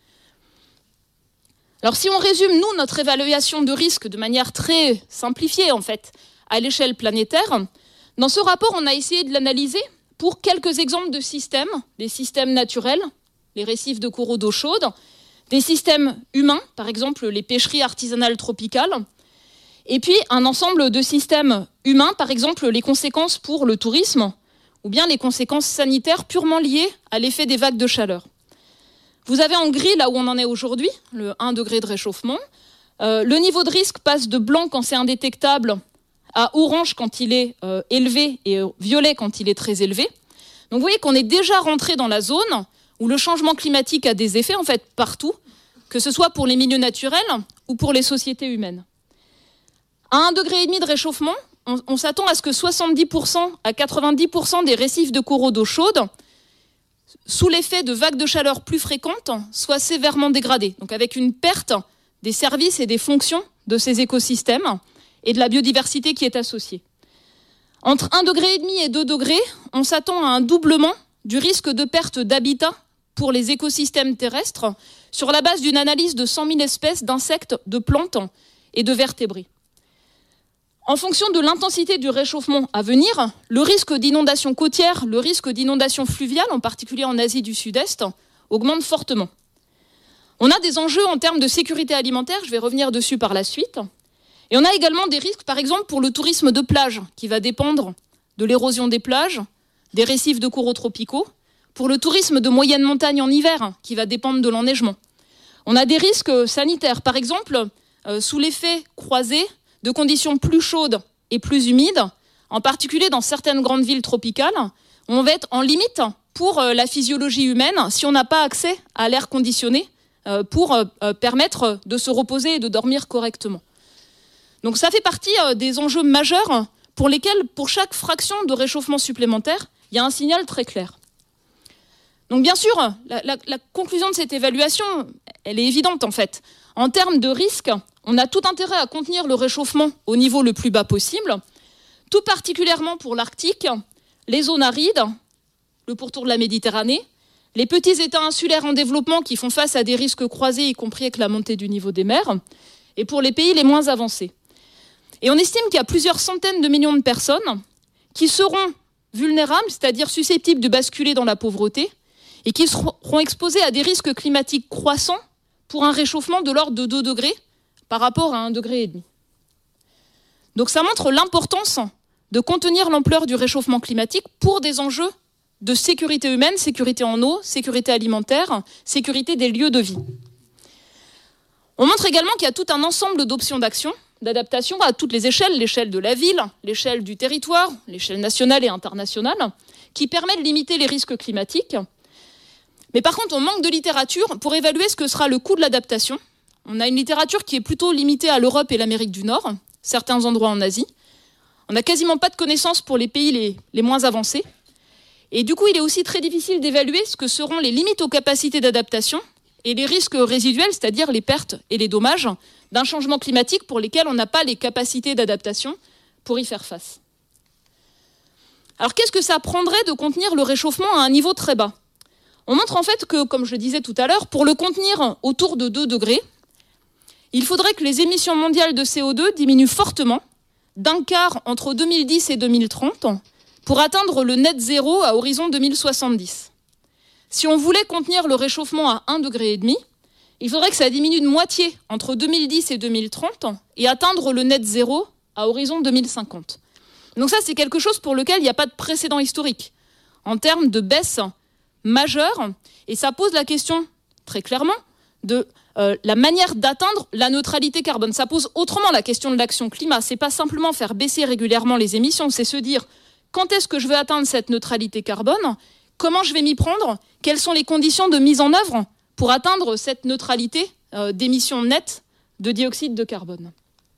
Alors si on résume, nous, notre évaluation de risque de manière très simplifiée, en fait, à l'échelle planétaire, dans ce rapport, on a essayé de l'analyser pour quelques exemples de systèmes, des systèmes naturels, les récifs de coraux d'eau chaude, des systèmes humains, par exemple les pêcheries artisanales tropicales, et puis un ensemble de systèmes humains, par exemple les conséquences pour le tourisme, ou bien les conséquences sanitaires purement liées à l'effet des vagues de chaleur. Vous avez en gris, là où on en est aujourd'hui, le 1 degré de réchauffement. Le niveau de risque passe de blanc quand c'est indétectable à orange quand il est élevé et violet quand il est très élevé. Donc vous voyez qu'on est déjà rentré dans la zone où le changement climatique a des effets en fait partout, que ce soit pour les milieux naturels ou pour les sociétés humaines. À 1,5 degré de réchauffement, on s'attend à ce que 70% à 90% des récifs de coraux d'eau chaude, sous l'effet de vagues de chaleur plus fréquentes, soient sévèrement dégradés, donc avec une perte des services et des fonctions de ces écosystèmes et de la biodiversité qui est associée. Entre 1,5 degré et 2 degrés, on s'attend à un doublement du risque de perte d'habitat pour les écosystèmes terrestres sur la base d'une analyse de 100 000 espèces d'insectes, de plantes et de vertébrés. En fonction de l'intensité du réchauffement à venir, le risque d'inondation côtière, le risque d'inondation fluviale, en particulier en Asie du Sud-Est, augmente fortement. On a des enjeux en termes de sécurité alimentaire, je vais revenir dessus par la suite. Et on a également des risques, par exemple, pour le tourisme de plage, qui va dépendre de l'érosion des plages, des récifs de coraux tropicaux, pour le tourisme de moyenne montagne en hiver, qui va dépendre de l'enneigement. On a des risques sanitaires, par exemple, sous l'effet croisé de conditions plus chaudes et plus humides, en particulier dans certaines grandes villes tropicales, où on va être en limite pour la physiologie humaine si on n'a pas accès à l'air conditionné pour permettre de se reposer et de dormir correctement. Donc ça fait partie des enjeux majeurs pour lesquels, pour chaque fraction de réchauffement supplémentaire, il y a un signal très clair. Donc bien sûr, la conclusion de cette évaluation, elle est évidente en fait. En termes de risque, on a tout intérêt à contenir le réchauffement au niveau le plus bas possible, tout particulièrement pour l'Arctique, les zones arides, le pourtour de la Méditerranée, les petits États insulaires en développement qui font face à des risques croisés, y compris avec la montée du niveau des mers, et pour les pays les moins avancés. Et on estime qu'il y a plusieurs centaines de millions de personnes qui seront vulnérables, c'est-à-dire susceptibles de basculer dans la pauvreté, et qui seront exposées à des risques climatiques croissants pour un réchauffement de l'ordre de 2 degrés par rapport à 1,5 degré. Donc ça montre l'importance de contenir l'ampleur du réchauffement climatique pour des enjeux de sécurité humaine, sécurité en eau, sécurité alimentaire, sécurité des lieux de vie. On montre également qu'il y a tout un ensemble d'options d'action, d'adaptation à toutes les échelles, l'échelle de la ville, l'échelle du territoire, l'échelle nationale et internationale, qui permet de limiter les risques climatiques. Mais par contre, on manque de littérature pour évaluer ce que sera le coût de l'adaptation. On a une littérature qui est plutôt limitée à l'Europe et l'Amérique du Nord, certains endroits en Asie. On n'a quasiment pas de connaissances pour les pays les moins avancés. Et du coup, il est aussi très difficile d'évaluer ce que seront les limites aux capacités d'adaptation et les risques résiduels, c'est-à-dire les pertes et les dommages d'un changement climatique pour lesquels on n'a pas les capacités d'adaptation pour y faire face. Alors qu'est-ce que ça prendrait de contenir le réchauffement à un niveau très bas ? On montre en fait que, comme je le disais tout à l'heure, pour le contenir autour de 2 degrés, il faudrait que les émissions mondiales de CO2 diminuent fortement, d'un quart entre 2010 et 2030, pour atteindre le net zéro à horizon 2070. Si on voulait contenir le réchauffement à 1,5 degré, il faudrait que ça diminue de moitié entre 2010 et 2030 et atteindre le net zéro à horizon 2050. Donc ça, c'est quelque chose pour lequel il n'y a pas de précédent historique en termes de baisse majeure, et ça pose la question très clairement de la manière d'atteindre la neutralité carbone. Ça pose autrement la question de l'action climat. C'est pas simplement faire baisser régulièrement les émissions, c'est se dire quand est-ce que je veux atteindre cette neutralité carbone, comment je vais m'y prendre, quelles sont les conditions de mise en œuvre pour atteindre cette neutralité d'émissions nettes de dioxyde de carbone.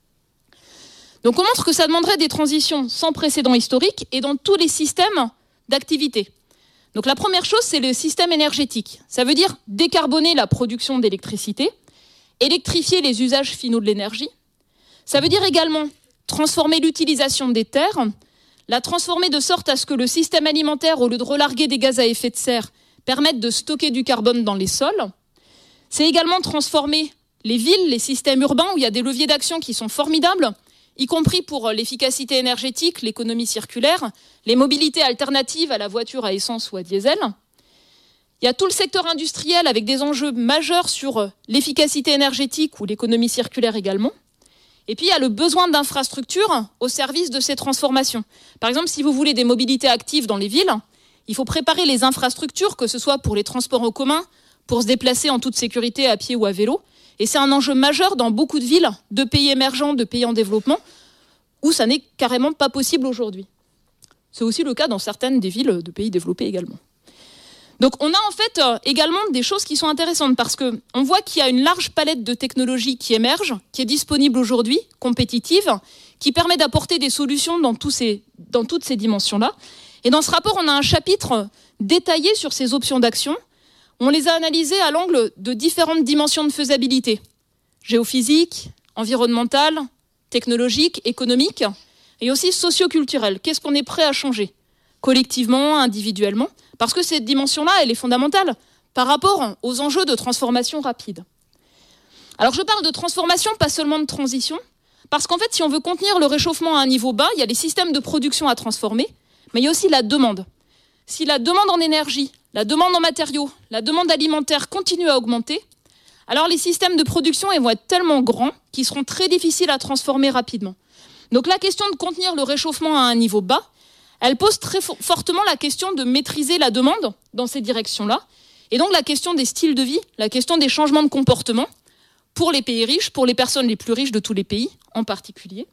Donc on montre que ça demanderait des transitions sans précédent historique et dans tous les systèmes d'activité. Donc la première chose, c'est le système énergétique. Ça veut dire décarboner la production d'électricité, électrifier les usages finaux de l'énergie. Ça veut dire également transformer l'utilisation des terres, la transformer de sorte à ce que le système alimentaire, au lieu de relarguer des gaz à effet de serre, permette de stocker du carbone dans les sols. C'est également transformer les villes, les systèmes urbains, où il y a des leviers d'action qui sont formidables, y compris pour l'efficacité énergétique, l'économie circulaire, les mobilités alternatives à la voiture à essence ou à diesel. Il y a tout le secteur industriel avec des enjeux majeurs sur l'efficacité énergétique ou l'économie circulaire également. Et puis il y a le besoin d'infrastructures au service de ces transformations. Par exemple, si vous voulez des mobilités actives dans les villes, il faut préparer les infrastructures, que ce soit pour les transports en commun, pour se déplacer en toute sécurité à pied ou à vélo. Et c'est un enjeu majeur dans beaucoup de villes, de pays émergents, de pays en développement, où ça n'est carrément pas possible aujourd'hui. C'est aussi le cas dans certaines des villes de pays développés également. Donc on a en fait également des choses qui sont intéressantes parce qu'on voit qu'il y a une large palette de technologies qui émergent, qui est disponible aujourd'hui, compétitive, qui permet d'apporter des solutions dans toutes ces dimensions-là. Et dans ce rapport, on a un chapitre détaillé sur ces options d'action. On les a analysées à l'angle de différentes dimensions de faisabilité. Géophysique, environnementale, technologique, économique, et aussi socio-culturelle. Qu'est-ce qu'on est prêt à changer, collectivement, individuellement? Parce que cette dimension-là, elle est fondamentale par rapport aux enjeux de transformation rapide. Alors je parle de transformation, pas seulement de transition, parce qu'en fait, si on veut contenir le réchauffement à un niveau bas, il y a les systèmes de production à transformer, mais il y a aussi la demande. Si la demande en énergie, la demande en matériaux, la demande alimentaire continue à augmenter, alors les systèmes de production vont être tellement grands qu'ils seront très difficiles à transformer rapidement. Donc la question de contenir le réchauffement à un niveau bas, elle pose très fortement la question de maîtriser la demande dans ces directions-là, et donc la question des styles de vie, la question des changements de comportement pour les pays riches, pour les personnes les plus riches de tous les pays en particulier.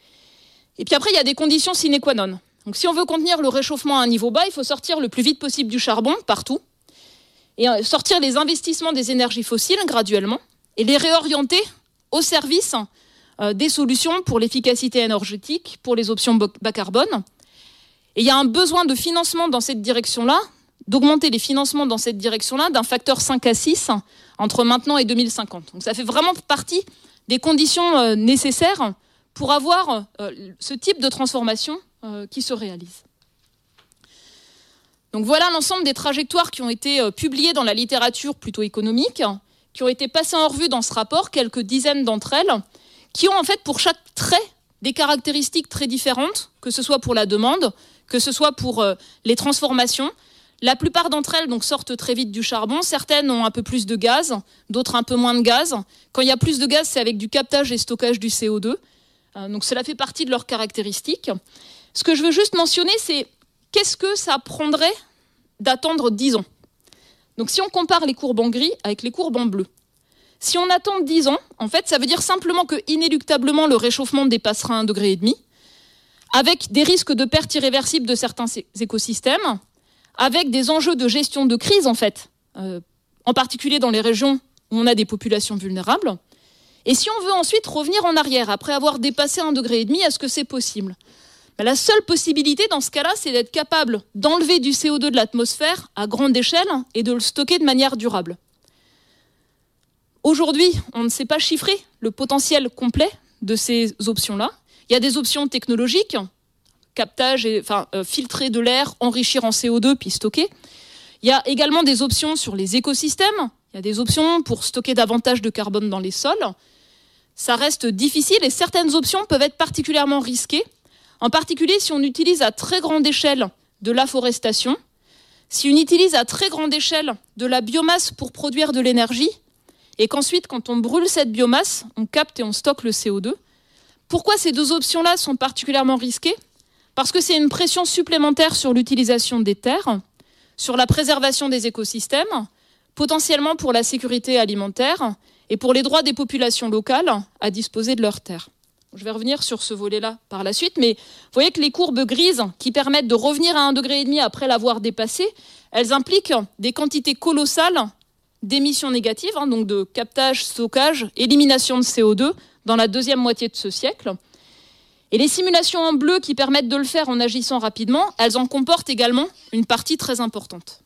Et puis après, il y a des conditions sine qua non. Donc si on veut contenir le réchauffement à un niveau bas, il faut sortir le plus vite possible du charbon, partout, et sortir les investissements des énergies fossiles graduellement, et les réorienter au service des solutions pour l'efficacité énergétique, pour les options bas carbone. Et il y a un besoin de financement dans cette direction-là, d'augmenter les financements dans cette direction-là d'un facteur 5 à 6 entre maintenant et 2050. Donc ça fait vraiment partie des conditions nécessaires pour avoir ce type de transformation qui se réalise. Donc voilà l'ensemble des trajectoires qui ont été publiées dans la littérature plutôt économique, qui ont été passées en revue dans ce rapport, quelques dizaines d'entre elles, qui ont en fait pour chaque trait des caractéristiques très différentes, que ce soit pour la demande, que ce soit pour les transformations. La plupart d'entre elles donc, sortent très vite du charbon. Certaines ont un peu plus de gaz, d'autres un peu moins de gaz. Quand il y a plus de gaz, c'est avec du captage et stockage du CO2. Donc cela fait partie de leurs caractéristiques. Ce que je veux juste mentionner, c'est qu'est-ce que ça prendrait d'attendre 10 ans. Donc si on compare les courbes en gris avec les courbes en bleu, si on attend 10 ans, en fait, ça veut dire simplement que inéluctablement le réchauffement dépassera 1,5 degré, avec des risques de perte irréversible de certains écosystèmes, avec des enjeux de gestion de crise, en fait, en particulier dans les régions où on a des populations vulnérables. Et si on veut ensuite revenir en arrière, après avoir dépassé 1,5 degré, est-ce que c'est possible ? La seule possibilité dans ce cas-là, c'est d'être capable d'enlever du CO2 de l'atmosphère à grande échelle et de le stocker de manière durable. Aujourd'hui, on ne sait pas chiffrer le potentiel complet de ces options-là. Il y a des options technologiques, captage, filtrer de l'air, enrichir en CO2 puis stocker. Il y a également des options sur les écosystèmes. Il y a des options pour stocker davantage de carbone dans les sols. Ça reste difficile et certaines options peuvent être particulièrement risquées. En particulier si on utilise à très grande échelle de l'afforestation, si on utilise à très grande échelle de la biomasse pour produire de l'énergie, et qu'ensuite, quand on brûle cette biomasse, on capte et on stocke le CO2. Pourquoi ces deux options-là sont particulièrement risquées ? Parce que c'est une pression supplémentaire sur l'utilisation des terres, sur la préservation des écosystèmes, potentiellement pour la sécurité alimentaire et pour les droits des populations locales à disposer de leurs terres. Je vais revenir sur ce volet-là par la suite, mais vous voyez que les courbes grises qui permettent de revenir à 1,5 degré après l'avoir dépassé, elles impliquent des quantités colossales d'émissions négatives, donc de captage, stockage, élimination de CO2 dans la deuxième moitié de ce siècle. Et les simulations en bleu qui permettent de le faire en agissant rapidement, elles en comportent également une partie très importante.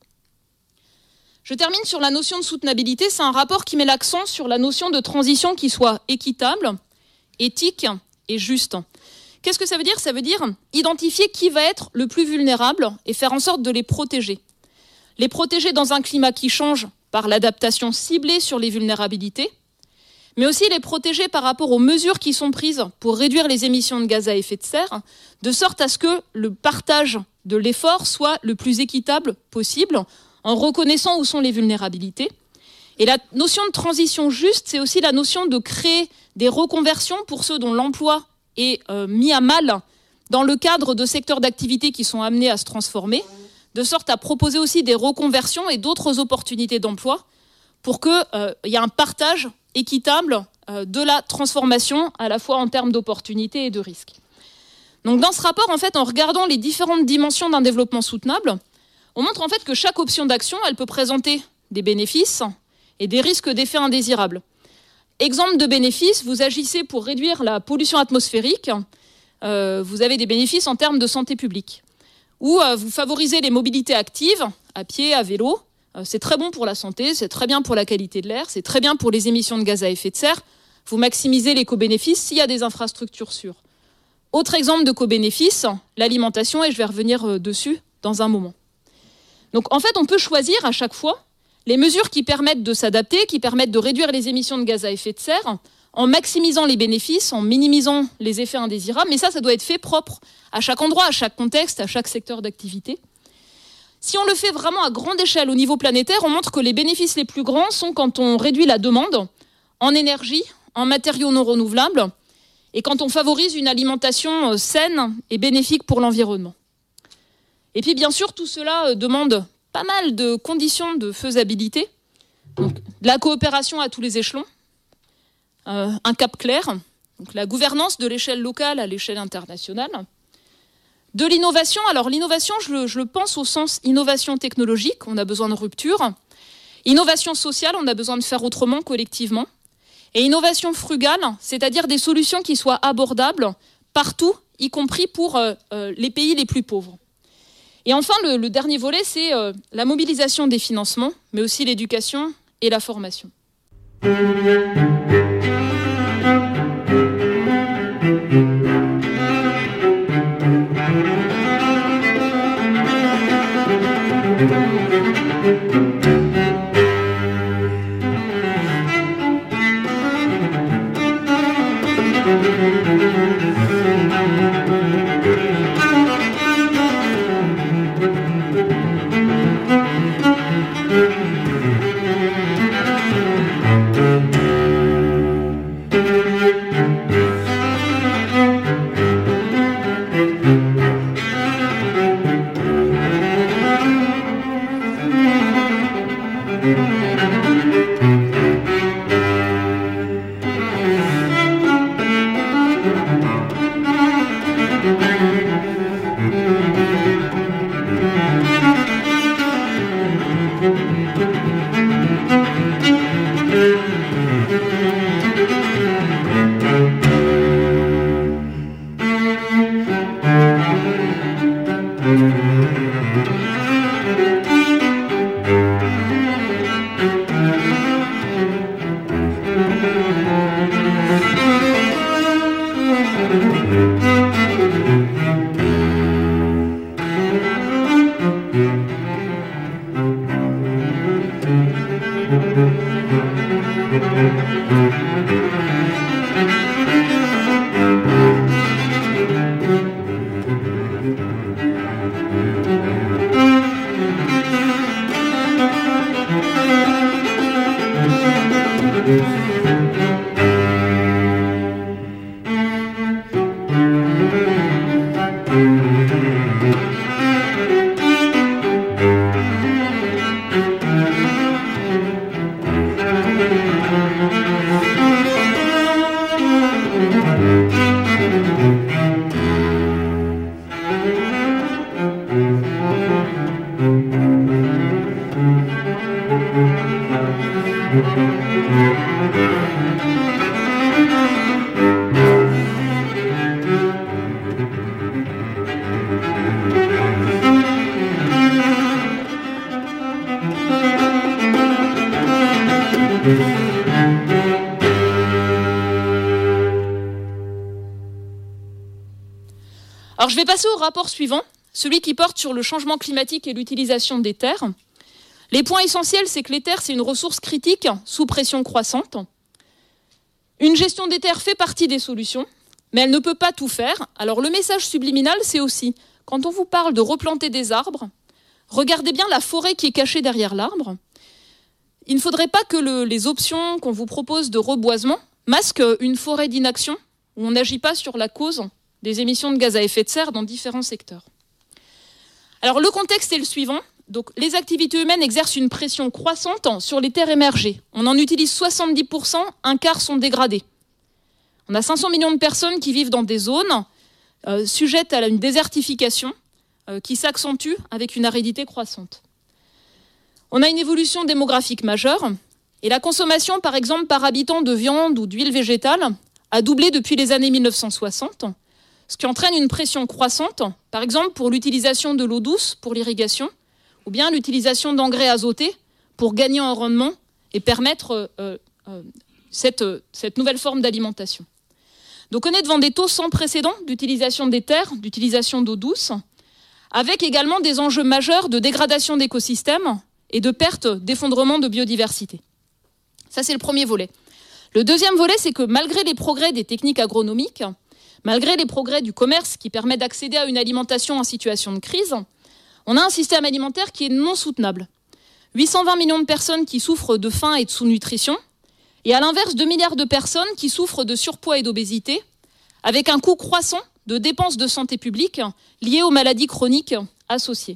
Je termine sur la notion de soutenabilité. C'est un rapport qui met l'accent sur la notion de transition qui soit équitable, éthique et juste. Qu'est-ce que ça veut dire ? Ça veut dire identifier qui va être le plus vulnérable et faire en sorte de les protéger. Les protéger dans un climat qui change par l'adaptation ciblée sur les vulnérabilités, mais aussi les protéger par rapport aux mesures qui sont prises pour réduire les émissions de gaz à effet de serre, de sorte à ce que le partage de l'effort soit le plus équitable possible, en reconnaissant où sont les vulnérabilités. Et la notion de transition juste, c'est aussi la notion de créer des reconversions pour ceux dont l'emploi est mis à mal dans le cadre de secteurs d'activité qui sont amenés à se transformer, de sorte à proposer aussi des reconversions et d'autres opportunités d'emploi pour qu'il y ait un partage équitable de la transformation, à la fois en termes d'opportunités et de risques. Donc dans ce rapport, en fait, en regardant les différentes dimensions d'un développement soutenable, on montre en fait que chaque option d'action, elle peut présenter des bénéfices et des risques d'effets indésirables. Exemple de bénéfices, vous agissez pour réduire la pollution atmosphérique, vous avez des bénéfices en termes de santé publique. Ou vous favorisez les mobilités actives, à pied, à vélo, c'est très bon pour la santé, c'est très bien pour la qualité de l'air, c'est très bien pour les émissions de gaz à effet de serre. Vous maximisez les co-bénéfices s'il y a des infrastructures sûres. Autre exemple de co-bénéfice, l'alimentation, et je vais revenir dessus dans un moment. Donc en fait, on peut choisir à chaque fois les mesures qui permettent de s'adapter, qui permettent de réduire les émissions de gaz à effet de serre, en maximisant les bénéfices, en minimisant les effets indésirables. Mais ça doit être fait propre à chaque endroit, à chaque contexte, à chaque secteur d'activité. Si on le fait vraiment à grande échelle au niveau planétaire, on montre que les bénéfices les plus grands sont quand on réduit la demande en énergie, en matériaux non renouvelables, et quand on favorise une alimentation saine et bénéfique pour l'environnement. Et puis bien sûr, tout cela demande pas mal de conditions de faisabilité, donc de la coopération à tous les échelons, un cap clair, donc la gouvernance de l'échelle locale à l'échelle internationale, de l'innovation. Alors l'innovation, je le pense au sens innovation technologique, on a besoin de rupture, innovation sociale, on a besoin de faire autrement collectivement, et innovation frugale, c'est-à-dire des solutions qui soient abordables partout, y compris pour les pays les plus pauvres. Et enfin, le dernier volet, c'est la mobilisation des financements, mais aussi l'éducation et la formation. Alors je vais passer au rapport suivant, celui qui porte sur le changement climatique et l'utilisation des terres. Les points essentiels, c'est que les terres, c'est une ressource critique sous pression croissante. Une gestion des terres fait partie des solutions, mais elle ne peut pas tout faire. Alors le message subliminal, c'est aussi, quand on vous parle de replanter des arbres, regardez bien la forêt qui est cachée derrière l'arbre. Il ne faudrait pas que les options qu'on vous propose de reboisement masquent une forêt d'inaction où on n'agit pas sur la cause des émissions de gaz à effet de serre dans différents secteurs. Alors le contexte est le suivant. Donc, les activités humaines exercent une pression croissante sur les terres émergées. On en utilise 70%, un quart sont dégradés. On a 500 millions de personnes qui vivent dans des zones sujettes à une désertification qui s'accentue avec une aridité croissante. On a une évolution démographique majeure et la consommation, par exemple, par habitant de viande ou d'huile végétale a doublé depuis les années 1960, ce qui entraîne une pression croissante, par exemple pour l'utilisation de l'eau douce pour l'irrigation, ou bien l'utilisation d'engrais azotés pour gagner en rendement et permettre cette nouvelle forme d'alimentation. Donc on est devant des taux sans précédent d'utilisation des terres, d'utilisation d'eau douce, avec également des enjeux majeurs de dégradation d'écosystèmes et de perte, d'effondrement de biodiversité. Ça, c'est le premier volet. Le deuxième volet, c'est que malgré les progrès des techniques agronomiques, malgré les progrès du commerce qui permet d'accéder à une alimentation en situation de crise, on a un système alimentaire qui est non soutenable. 820 millions de personnes qui souffrent de faim et de sous-nutrition, et à l'inverse 2 milliards de personnes qui souffrent de surpoids et d'obésité, avec un coût croissant de dépenses de santé publique liées aux maladies chroniques associées.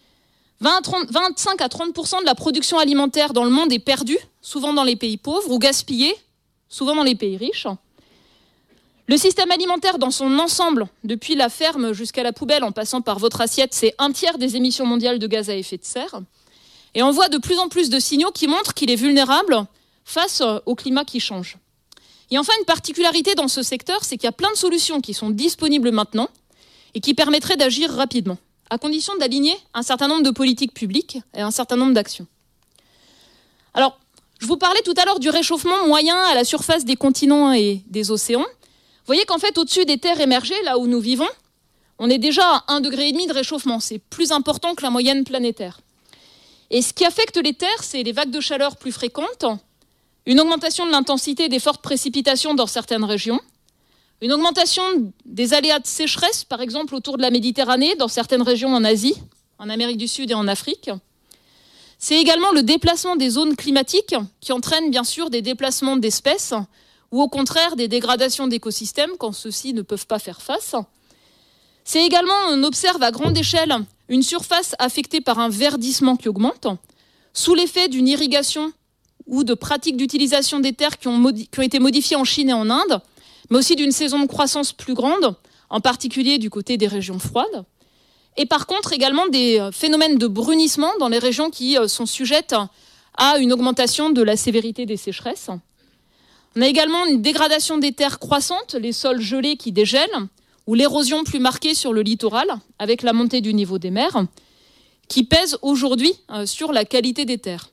25 à 30% de la production alimentaire dans le monde est perdue, souvent dans les pays pauvres, ou gaspillée, souvent dans les pays riches. Le système alimentaire dans son ensemble, depuis la ferme jusqu'à la poubelle en passant par votre assiette, c'est 1/3 des émissions mondiales de gaz à effet de serre. Et on voit de plus en plus de signaux qui montrent qu'il est vulnérable face au climat qui change. Et enfin, une particularité dans ce secteur, c'est qu'il y a plein de solutions qui sont disponibles maintenant et qui permettraient d'agir rapidement, à condition d'aligner un certain nombre de politiques publiques et un certain nombre d'actions. Alors, je vous parlais tout à l'heure du réchauffement moyen à la surface des continents et des océans. Vous voyez qu'en fait, au-dessus des terres émergées, là où nous vivons, on est déjà à 1,5 degré de réchauffement. C'est plus important que la moyenne planétaire. Et ce qui affecte les terres, c'est les vagues de chaleur plus fréquentes, une augmentation de l'intensité des fortes précipitations dans certaines régions, une augmentation des aléas de sécheresse, par exemple autour de la Méditerranée, dans certaines régions en Asie, en Amérique du Sud et en Afrique. C'est également le déplacement des zones climatiques qui entraîne bien sûr des déplacements d'espèces ou au contraire des dégradations d'écosystèmes quand ceux-ci ne peuvent pas faire face. C'est également, on observe à grande échelle, une surface affectée par un verdissement qui augmente, sous l'effet d'une irrigation ou de pratiques d'utilisation des terres qui ont été modifiées en Chine et en Inde, mais aussi d'une saison de croissance plus grande, en particulier du côté des régions froides. Et par contre, également des phénomènes de brunissement dans les régions qui sont sujettes à une augmentation de la sévérité des sécheresses. On a également une dégradation des terres croissante, les sols gelés qui dégèlent, ou l'érosion plus marquée sur le littoral, avec la montée du niveau des mers, qui pèse aujourd'hui sur la qualité des terres.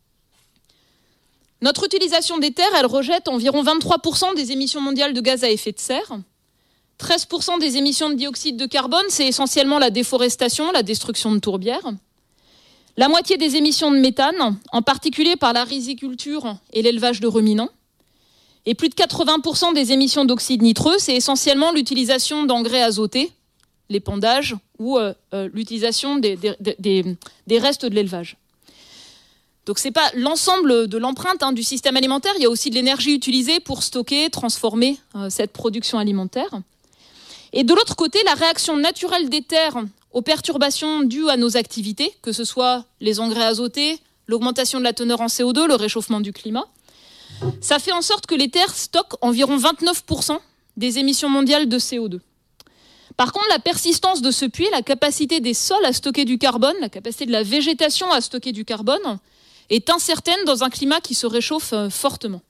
Notre utilisation des terres, elle rejette environ 23% des émissions mondiales de gaz à effet de serre. 13% des émissions de dioxyde de carbone, c'est essentiellement la déforestation, la destruction de tourbières. La moitié des émissions de méthane, en particulier par la riziculture et l'élevage de ruminants. Et plus de 80% des émissions d'oxyde nitreux, c'est essentiellement l'utilisation d'engrais azotés, l'épandage ou l'utilisation des restes de l'élevage. Donc ce n'est pas l'ensemble de l'empreinte du système alimentaire, il y a aussi de l'énergie utilisée pour stocker, transformer cette production alimentaire. Et de l'autre côté, la réaction naturelle des terres aux perturbations dues à nos activités, que ce soit les engrais azotés, l'augmentation de la teneur en CO2, le réchauffement du climat, ça fait en sorte que les terres stockent environ 29% des émissions mondiales de CO2. Par contre, la persistance de ce puits, la capacité des sols à stocker du carbone, la capacité de la végétation à stocker du carbone, est incertaine dans un climat qui se réchauffe fortement.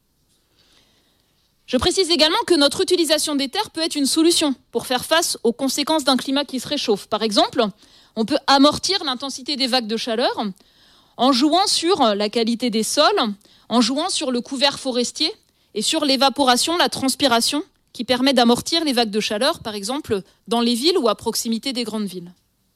Je précise également que notre utilisation des terres peut être une solution pour faire face aux conséquences d'un climat qui se réchauffe. Par exemple, on peut amortir l'intensité des vagues de chaleur en jouant sur la qualité des sols, en jouant sur le couvert forestier et sur l'évaporation, la transpiration, qui permet d'amortir les vagues de chaleur, par exemple, dans les villes ou à proximité des grandes villes.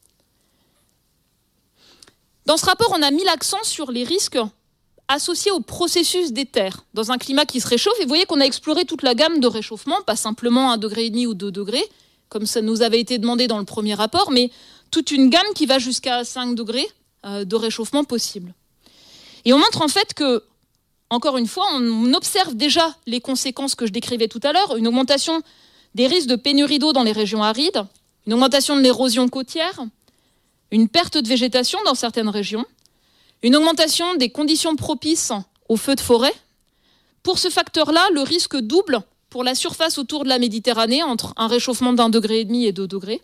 Dans ce rapport, on a mis l'accent sur les risques associés au processus des terres dans un climat qui se réchauffe. Et vous voyez qu'on a exploré toute la gamme de réchauffement, pas simplement 1,5 degré ou 2 degrés, comme ça nous avait été demandé dans le premier rapport, mais toute une gamme qui va jusqu'à 5 degrés de réchauffement possible. Et on montre en fait que, encore une fois, on observe déjà les conséquences que je décrivais tout à l'heure, une augmentation des risques de pénurie d'eau dans les régions arides, une augmentation de l'érosion côtière, une perte de végétation dans certaines régions, une augmentation des conditions propices aux feux de forêt. Pour ce facteur-là, le risque double pour la surface autour de la Méditerranée, entre un réchauffement d'1,5 degré et 2 degrés.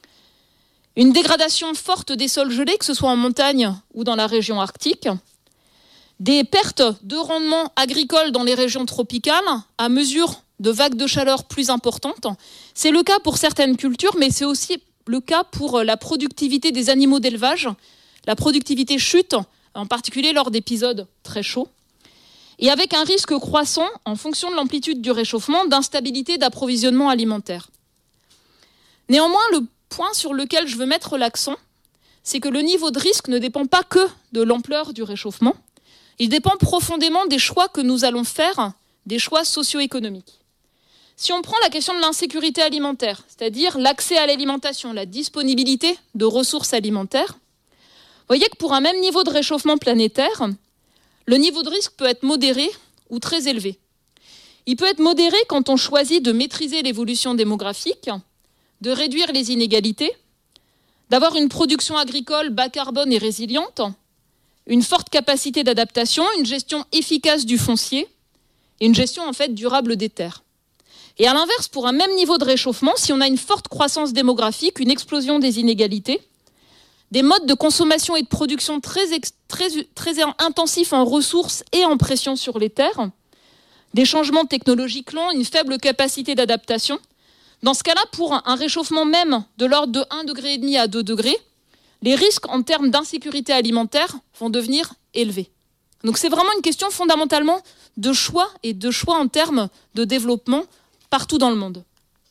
Une dégradation forte des sols gelés, que ce soit en montagne ou dans la région arctique. Des pertes de rendement agricole dans les régions tropicales à mesure de vagues de chaleur plus importantes. C'est le cas pour certaines cultures, mais c'est aussi le cas pour la productivité des animaux d'élevage. La productivité chute, en particulier lors d'épisodes très chauds, et avec un risque croissant, en fonction de l'amplitude du réchauffement, d'instabilité d'approvisionnement alimentaire. Néanmoins, le point sur lequel je veux mettre l'accent, c'est que le niveau de risque ne dépend pas que de l'ampleur du réchauffement, il dépend profondément des choix que nous allons faire, des choix socio-économiques. Si on prend la question de l'insécurité alimentaire, c'est-à-dire l'accès à l'alimentation, la disponibilité de ressources alimentaires, vous voyez que pour un même niveau de réchauffement planétaire, le niveau de risque peut être modéré ou très élevé. Il peut être modéré quand on choisit de maîtriser l'évolution démographique, de réduire les inégalités, d'avoir une production agricole bas carbone et résiliente, une forte capacité d'adaptation, une gestion efficace du foncier et une gestion en fait durable des terres. Et à l'inverse, pour un même niveau de réchauffement, si on a une forte croissance démographique, une explosion des inégalités, des modes de consommation et de production très intensifs en ressources et en pression sur les terres, des changements technologiques lents, une faible capacité d'adaptation. Dans ce cas-là, pour un réchauffement même de l'ordre de 1,5 degré à 2 degrés, les risques en termes d'insécurité alimentaire vont devenir élevés. Donc c'est vraiment une question fondamentalement de choix et de choix en termes de développement partout dans le monde.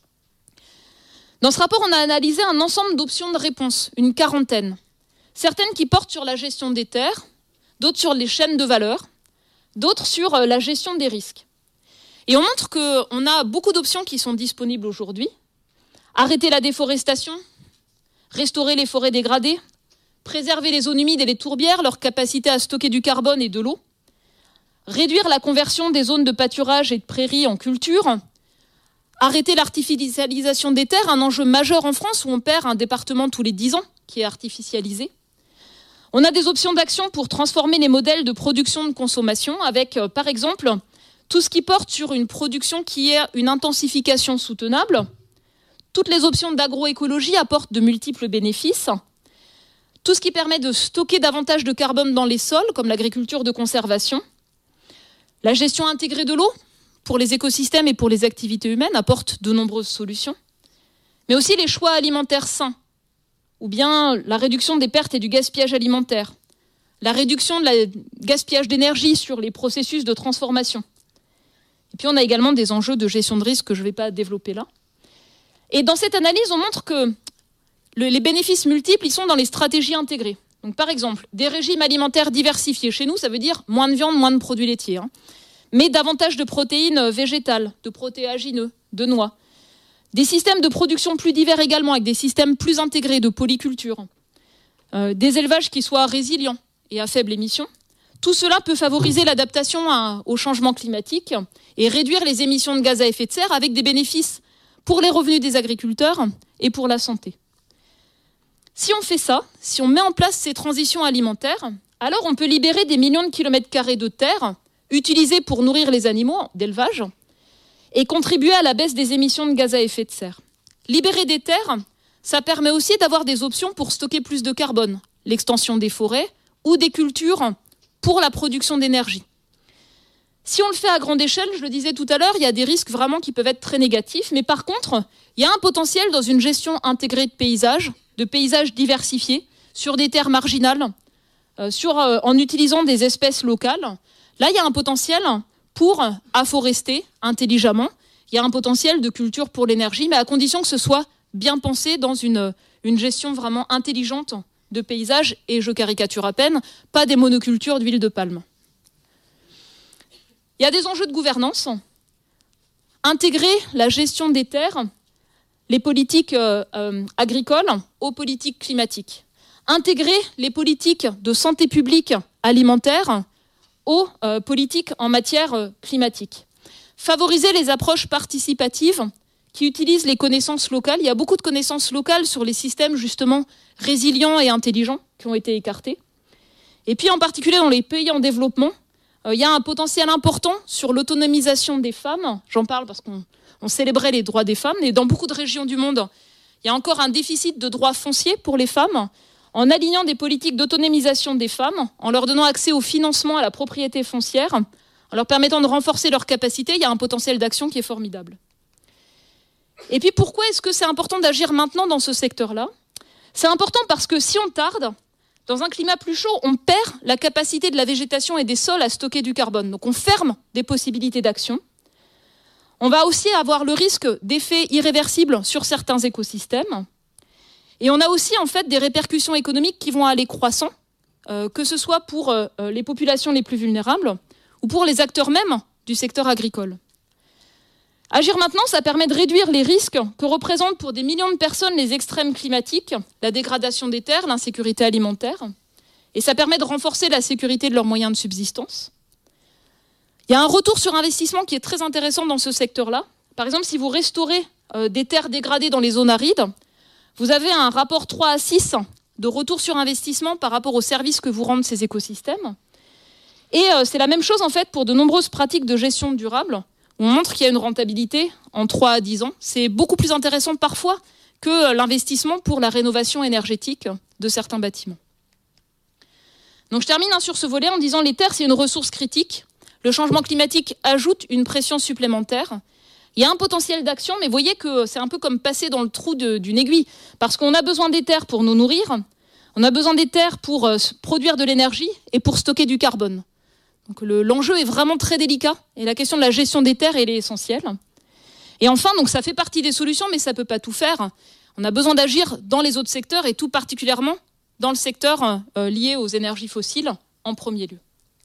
Dans ce rapport, on a analysé un ensemble d'options de réponse, une quarantaine. Certaines qui portent sur la gestion des terres, d'autres sur les chaînes de valeur, d'autres sur la gestion des risques. Et on montre qu'on a beaucoup d'options qui sont disponibles aujourd'hui. Arrêter la déforestation, restaurer les forêts dégradées, préserver les zones humides et les tourbières, leur capacité à stocker du carbone et de l'eau, réduire la conversion des zones de pâturage et de prairies en culture, arrêter l'artificialisation des terres, un enjeu majeur en France où on perd un département tous les 10 ans qui est artificialisé. On a des options d'action pour transformer les modèles de production de consommation avec, par exemple, tout ce qui porte sur une production qui est une intensification soutenable. Toutes les options d'agroécologie apportent de multiples bénéfices. Tout ce qui permet de stocker davantage de carbone dans les sols, comme l'agriculture de conservation. La gestion intégrée de l'eau, pour les écosystèmes et pour les activités humaines, apporte de nombreuses solutions. Mais aussi les choix alimentaires sains, ou bien la réduction des pertes et du gaspillage alimentaire, la réduction de la gaspillage d'énergie sur les processus de transformation. Et puis on a également des enjeux de gestion de risque que je ne vais pas développer là. Et dans cette analyse, on montre que les bénéfices multiples, ils sont dans les stratégies intégrées. Donc par exemple, des régimes alimentaires diversifiés. Chez nous, ça veut dire moins de viande, moins de produits laitiers, mais davantage de protéines végétales, de protéagineux, de noix. Des systèmes de production plus divers également, avec des systèmes plus intégrés de polyculture. Des élevages qui soient résilients et à faible émission. Tout cela peut favoriser l'adaptation au changement climatique et réduire les émissions de gaz à effet de serre avec des bénéfices pour les revenus des agriculteurs et pour la santé. Si on fait ça, si on met en place ces transitions alimentaires, alors on peut libérer des millions de kilomètres carrés de terre utilisés pour nourrir les animaux d'élevage et contribuer à la baisse des émissions de gaz à effet de serre. Libérer des terres, ça permet aussi d'avoir des options pour stocker plus de carbone, l'extension des forêts ou des cultures pour la production d'énergie. Si on le fait à grande échelle, je le disais tout à l'heure, il y a des risques vraiment qui peuvent être très négatifs, mais par contre, il y a un potentiel dans une gestion intégrée de paysages diversifiés, sur des terres marginales, en utilisant des espèces locales. Là, il y a un potentiel pour afforester intelligemment. Il y a un potentiel de culture pour l'énergie, mais à condition que ce soit bien pensé dans une gestion vraiment intelligente de paysages, et je caricature à peine, pas des monocultures d'huile de palme. Il y a des enjeux de gouvernance. Intégrer la gestion des terres, les politiques agricoles aux politiques climatiques. Intégrer les politiques de santé publique alimentaire aux politiques en matière climatique. Favoriser les approches participatives qui utilisent les connaissances locales. Il y a beaucoup de connaissances locales sur les systèmes justement résilients et intelligents qui ont été écartés. Et puis en particulier dans les pays en développement, il y a un potentiel important sur l'autonomisation des femmes. J'en parle parce qu'on célébrait les droits des femmes. Et dans beaucoup de régions du monde, il y a encore un déficit de droits fonciers pour les femmes. En alignant des politiques d'autonomisation des femmes, en leur donnant accès au financement, à la propriété foncière, en leur permettant de renforcer leurs capacités, il y a un potentiel d'action qui est formidable. Et puis pourquoi est-ce que c'est important d'agir maintenant dans ce secteur-là ? C'est important parce que si on tarde, dans un climat plus chaud, on perd la capacité de la végétation et des sols à stocker du carbone. Donc on ferme des possibilités d'action. On va aussi avoir le risque d'effets irréversibles sur certains écosystèmes. Et on a aussi en fait des répercussions économiques qui vont aller croissant, que ce soit pour les populations les plus vulnérables ou pour les acteurs même du secteur agricole. Agir maintenant, ça permet de réduire les risques que représentent pour des millions de personnes les extrêmes climatiques, la dégradation des terres, l'insécurité alimentaire. Et ça permet de renforcer la sécurité de leurs moyens de subsistance. Il y a un retour sur investissement qui est très intéressant dans ce secteur-là. Par exemple, si vous restaurez des terres dégradées dans les zones arides, vous avez un rapport 3 à 6 de retour sur investissement par rapport aux services que vous rendent ces écosystèmes. Et c'est la même chose en fait pour de nombreuses pratiques de gestion durable. On montre qu'il y a une rentabilité en 3 à 10 ans. C'est beaucoup plus intéressant parfois que l'investissement pour la rénovation énergétique de certains bâtiments. Donc je termine sur ce volet en disant les terres, c'est une ressource critique. Le changement climatique ajoute une pression supplémentaire. Il y a un potentiel d'action, mais vous voyez que c'est un peu comme passer dans le trou d'une aiguille. Parce qu'on a besoin des terres pour nous nourrir, on a besoin des terres pour produire de l'énergie et pour stocker du carbone. Donc l'enjeu est vraiment très délicat et la question de la gestion des terres, elle est essentielle. Et enfin, donc ça fait partie des solutions, mais ça ne peut pas tout faire. On a besoin d'agir dans les autres secteurs et tout particulièrement dans le secteur lié aux énergies fossiles en premier lieu.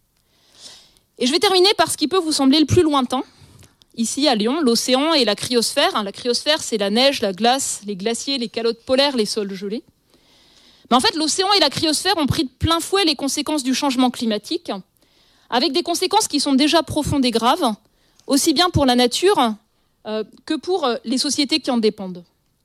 Et je vais terminer par ce qui peut vous sembler le plus lointain. Ici à Lyon, l'océan et la cryosphère. La cryosphère, c'est la neige, la glace, les glaciers, les calottes polaires, les sols gelés. Mais en fait, l'océan et la cryosphère ont pris de plein fouet les conséquences du changement climatique, avec des conséquences qui sont déjà profondes et graves, aussi bien pour la nature que pour les sociétés qui en dépendent.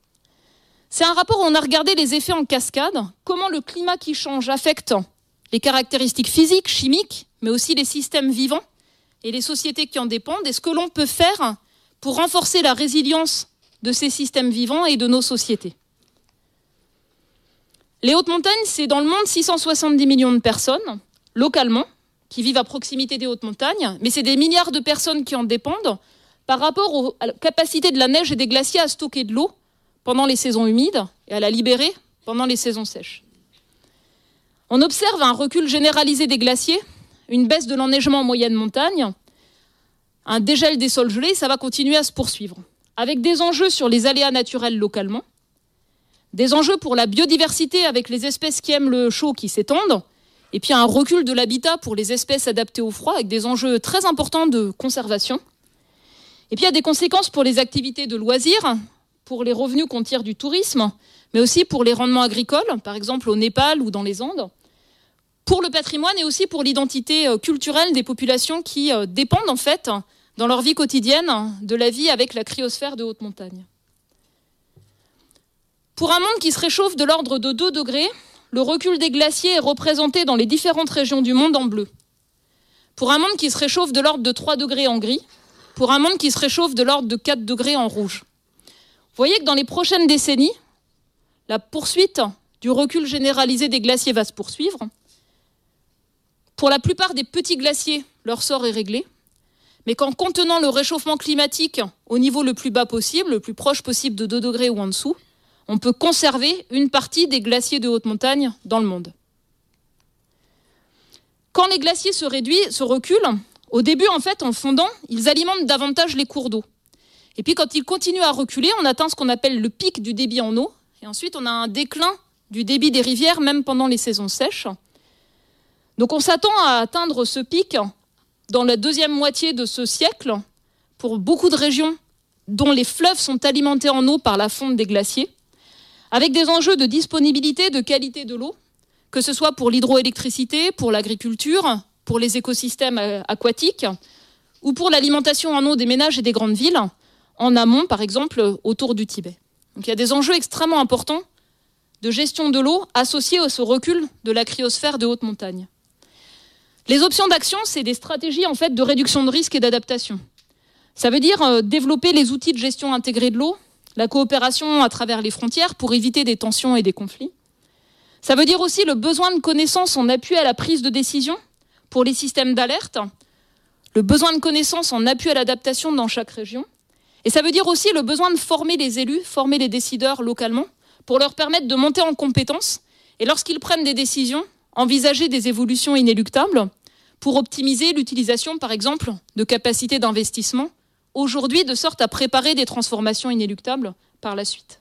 C'est un rapport où on a regardé les effets en cascade, comment le climat qui change affecte les caractéristiques physiques, chimiques, mais aussi les systèmes vivants et les sociétés qui en dépendent, et ce que l'on peut faire pour renforcer la résilience de ces systèmes vivants et de nos sociétés. Les hautes montagnes, c'est dans le monde 670 millions de personnes, localement, qui vivent à proximité des hautes montagnes, mais c'est des milliards de personnes qui en dépendent par rapport à la capacité de la neige et des glaciers à stocker de l'eau pendant les saisons humides et à la libérer pendant les saisons sèches. On observe un recul généralisé des glaciers, une baisse de l'enneigement en moyenne montagne, un dégel des sols gelés, ça va continuer à se poursuivre, avec des enjeux sur les aléas naturels localement, des enjeux pour la biodiversité avec les espèces qui aiment le chaud qui s'étendent, et puis un recul de l'habitat pour les espèces adaptées au froid avec des enjeux très importants de conservation. Et puis il y a des conséquences pour les activités de loisirs, pour les revenus qu'on tire du tourisme, mais aussi pour les rendements agricoles, par exemple au Népal ou dans les Andes, pour le patrimoine et aussi pour l'identité culturelle des populations qui dépendent en fait, dans leur vie quotidienne, de la vie avec la cryosphère de haute montagne. Pour un monde qui se réchauffe de l'ordre de 2 degrés, le recul des glaciers est représenté dans les différentes régions du monde en bleu. Pour un monde qui se réchauffe de l'ordre de 3 degrés en gris, pour un monde qui se réchauffe de l'ordre de 4 degrés en rouge. Vous voyez que dans les prochaines décennies, la poursuite du recul généralisé des glaciers va se poursuivre. Pour la plupart des petits glaciers, leur sort est réglé, mais qu'en contenant le réchauffement climatique au niveau le plus bas possible, le plus proche possible de 2 degrés ou en dessous, on peut conserver une partie des glaciers de haute montagne dans le monde. Quand les glaciers se reculent, au début, en fait, en fondant, ils alimentent davantage les cours d'eau. Et puis, quand ils continuent à reculer, on atteint ce qu'on appelle le pic du débit en eau. Et ensuite, on a un déclin du débit des rivières, même pendant les saisons sèches. Donc, on s'attend à atteindre ce pic dans la deuxième moitié de ce siècle, pour beaucoup de régions dont les fleuves sont alimentés en eau par la fonte des glaciers, avec des enjeux de disponibilité, de qualité de l'eau, que ce soit pour l'hydroélectricité, pour l'agriculture, pour les écosystèmes aquatiques, ou pour l'alimentation en eau des ménages et des grandes villes, en amont, par exemple, autour du Tibet. Donc il y a des enjeux extrêmement importants de gestion de l'eau associés à ce recul de la cryosphère de haute montagne. Les options d'action, c'est des stratégies en fait de réduction de risque et d'adaptation. Ça veut dire développer les outils de gestion intégrée de l'eau, la coopération à travers les frontières pour éviter des tensions et des conflits. Ça veut dire aussi le besoin de connaissances en appui à la prise de décision pour les systèmes d'alerte, le besoin de connaissances en appui à l'adaptation dans chaque région. Et ça veut dire aussi le besoin de former les élus, former les décideurs localement, pour leur permettre de monter en compétences et lorsqu'ils prennent des décisions, envisager des évolutions inéluctables pour optimiser l'utilisation, par exemple, de capacités d'investissement, aujourd'hui de sorte à préparer des transformations inéluctables par la suite.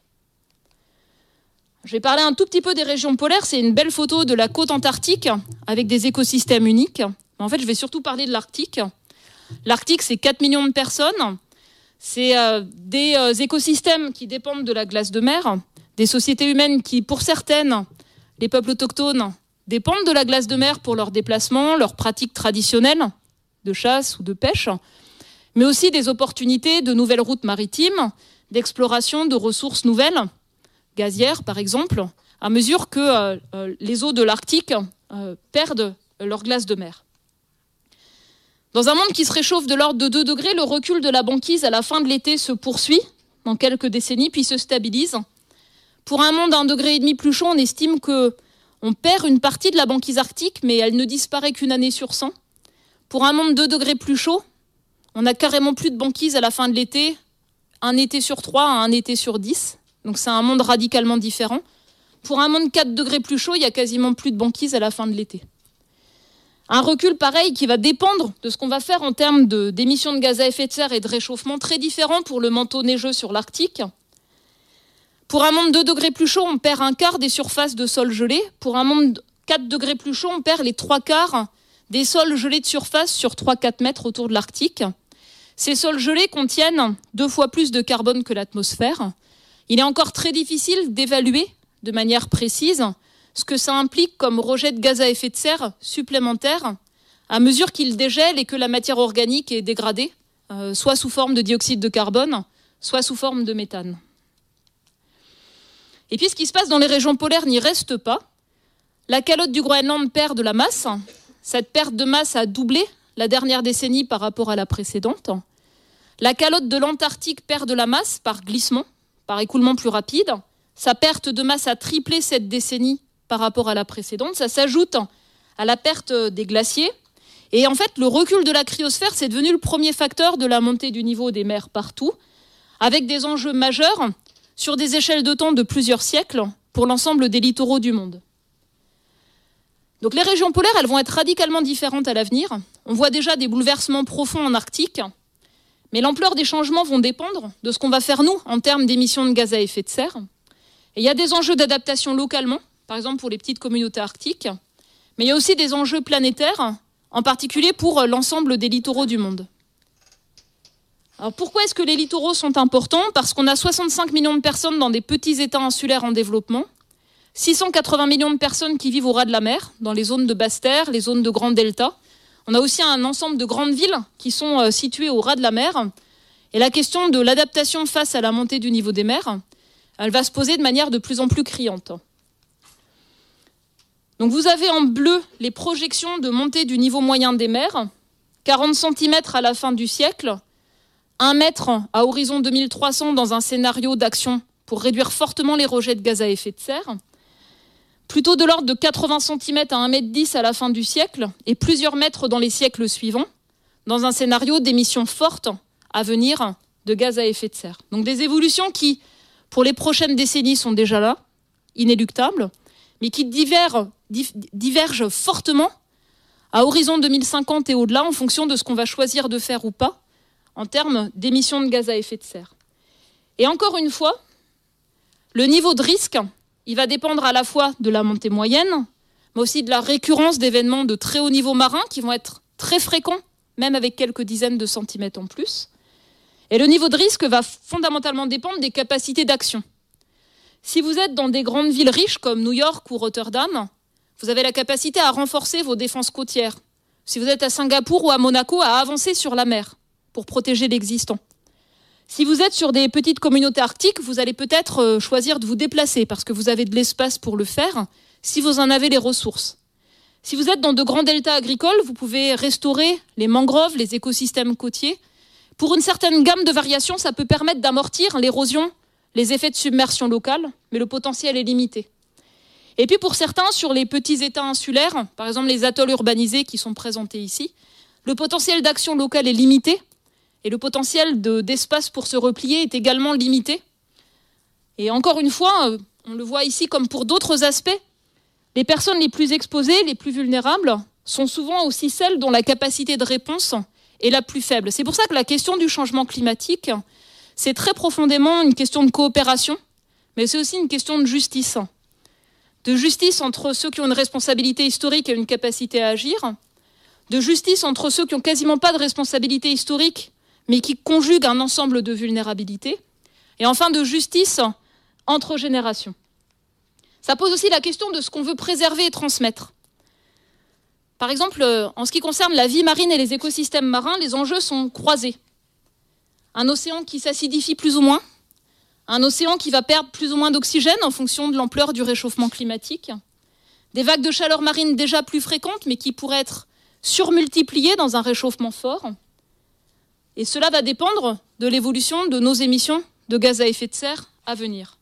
Je vais parler un tout petit peu des régions polaires. C'est une belle photo de la côte antarctique avec des écosystèmes uniques. Mais en fait, je vais surtout parler de l'Arctique. L'Arctique, c'est 4 millions de personnes. C'est des écosystèmes qui dépendent de la glace de mer, des sociétés humaines qui, pour certaines, les peuples autochtones, dépendent de la glace de mer pour leurs déplacements, leurs pratiques traditionnelles de chasse ou de pêche, mais aussi des opportunités de nouvelles routes maritimes, d'exploration de ressources nouvelles, gazières par exemple, à mesure que les eaux de l'Arctique perdent leur glace de mer. Dans un monde qui se réchauffe de l'ordre de 2 degrés, le recul de la banquise à la fin de l'été se poursuit dans quelques décennies, puis se stabilise. Pour un monde à 1,5 degré plus chaud, on estime qu'on perd une partie de la banquise arctique, mais elle ne disparaît qu'une année sur 100. Pour un monde 2 degrés plus chaud, on a carrément plus de banquise à la fin de l'été, un été sur 3 à un été sur 10. Donc c'est un monde radicalement différent. Pour un monde 4 degrés plus chaud, il y a quasiment plus de banquise à la fin de l'été. Un recul pareil qui va dépendre de ce qu'on va faire en termes d'émissions de gaz à effet de serre et de réchauffement, très différent pour le manteau neigeux sur l'Arctique. Pour un monde 2 degrés plus chaud, on perd un quart des surfaces de sol gelés. Pour un monde 4 degrés plus chaud, on perd les 3/4 des sols gelés de surface sur 3-4 mètres autour de l'Arctique. Ces sols gelés contiennent 2 fois plus de carbone que l'atmosphère. Il est encore très difficile d'évaluer de manière précise ce que ça implique comme rejet de gaz à effet de serre supplémentaire à mesure qu'il dégèle et que la matière organique est dégradée, soit sous forme de dioxyde de carbone, soit sous forme de méthane. Et puis ce qui se passe dans les régions polaires n'y reste pas. La calotte du Groenland perd de la masse. Cette perte de masse a doublé la dernière décennie par rapport à la précédente. La calotte de l'Antarctique perd de la masse par glissement, par écoulement plus rapide. Sa perte de masse a triplé cette décennie par rapport à la précédente. Ça s'ajoute à la perte des glaciers. Et en fait, le recul de la cryosphère, c'est devenu le premier facteur de la montée du niveau des mers partout, avec des enjeux majeurs sur des échelles de temps de plusieurs siècles pour l'ensemble des littoraux du monde. Donc les régions polaires, elles vont être radicalement différentes à l'avenir. On voit déjà des bouleversements profonds en Arctique, mais l'ampleur des changements vont dépendre de ce qu'on va faire nous en termes d'émissions de gaz à effet de serre. Et il y a des enjeux d'adaptation localement, par exemple pour les petites communautés arctiques, mais il y a aussi des enjeux planétaires, en particulier pour l'ensemble des littoraux du monde. Alors pourquoi est-ce que les littoraux sont importants ? Parce qu'on a 65 millions de personnes dans des petits États insulaires en développement, 680 millions de personnes qui vivent au ras de la mer, dans les zones de basse terre, les zones de grands deltas. On a aussi un ensemble de grandes villes qui sont situées au ras de la mer. Et la question de l'adaptation face à la montée du niveau des mers, elle va se poser de manière de plus en plus criante. Donc vous avez en bleu les projections de montée du niveau moyen des mers, 40 cm à la fin du siècle, 1 mètre à horizon 2300 dans un scénario d'action pour réduire fortement les rejets de gaz à effet de serre. plutôt de l'ordre de 80 cm à 1,10 m à la fin du siècle et plusieurs mètres dans les siècles suivants, dans un scénario d'émissions fortes à venir de gaz à effet de serre. Donc des évolutions qui, pour les prochaines décennies, sont déjà là, inéluctables, mais qui divergent fortement à horizon 2050 et au-delà en fonction de ce qu'on va choisir de faire ou pas en termes d'émissions de gaz à effet de serre. Et encore une fois, le niveau de risque, il va dépendre à la fois de la montée moyenne, mais aussi de la récurrence d'événements de très haut niveau marin qui vont être très fréquents, même avec quelques dizaines de centimètres en plus. Et le niveau de risque va fondamentalement dépendre des capacités d'action. Si vous êtes dans des grandes villes riches comme New York ou Rotterdam, vous avez la capacité à renforcer vos défenses côtières. Si vous êtes à Singapour ou à Monaco, à avancer sur la mer pour protéger l'existant. Si vous êtes sur des petites communautés arctiques, vous allez peut-être choisir de vous déplacer parce que vous avez de l'espace pour le faire, si vous en avez les ressources. Si vous êtes dans de grands deltas agricoles, vous pouvez restaurer les mangroves, les écosystèmes côtiers. Pour une certaine gamme de variations, ça peut permettre d'amortir l'érosion, les effets de submersion locale, mais le potentiel est limité. Et puis pour certains, sur les petits États insulaires, par exemple les atolls urbanisés qui sont présentés ici, le potentiel d'action locale est limité et le potentiel d'espace pour se replier est également limité. Et encore une fois, on le voit ici comme pour d'autres aspects, les personnes les plus exposées, les plus vulnérables, sont souvent aussi celles dont la capacité de réponse est la plus faible. C'est pour ça que la question du changement climatique, c'est très profondément une question de coopération, mais c'est aussi une question de justice. De justice entre ceux qui ont une responsabilité historique et une capacité à agir, de justice entre ceux qui n'ont quasiment pas de responsabilité historique, mais qui conjuguent un ensemble de vulnérabilités, et enfin de justice entre générations. Ça pose aussi la question de ce qu'on veut préserver et transmettre. Par exemple, en ce qui concerne la vie marine et les écosystèmes marins, les enjeux sont croisés. Un océan qui s'acidifie plus ou moins, un océan qui va perdre plus ou moins d'oxygène en fonction de l'ampleur du réchauffement climatique, des vagues de chaleur marine déjà plus fréquentes, mais qui pourraient être surmultipliées dans un réchauffement fort. Et cela va dépendre de l'évolution de nos émissions de gaz à effet de serre à venir.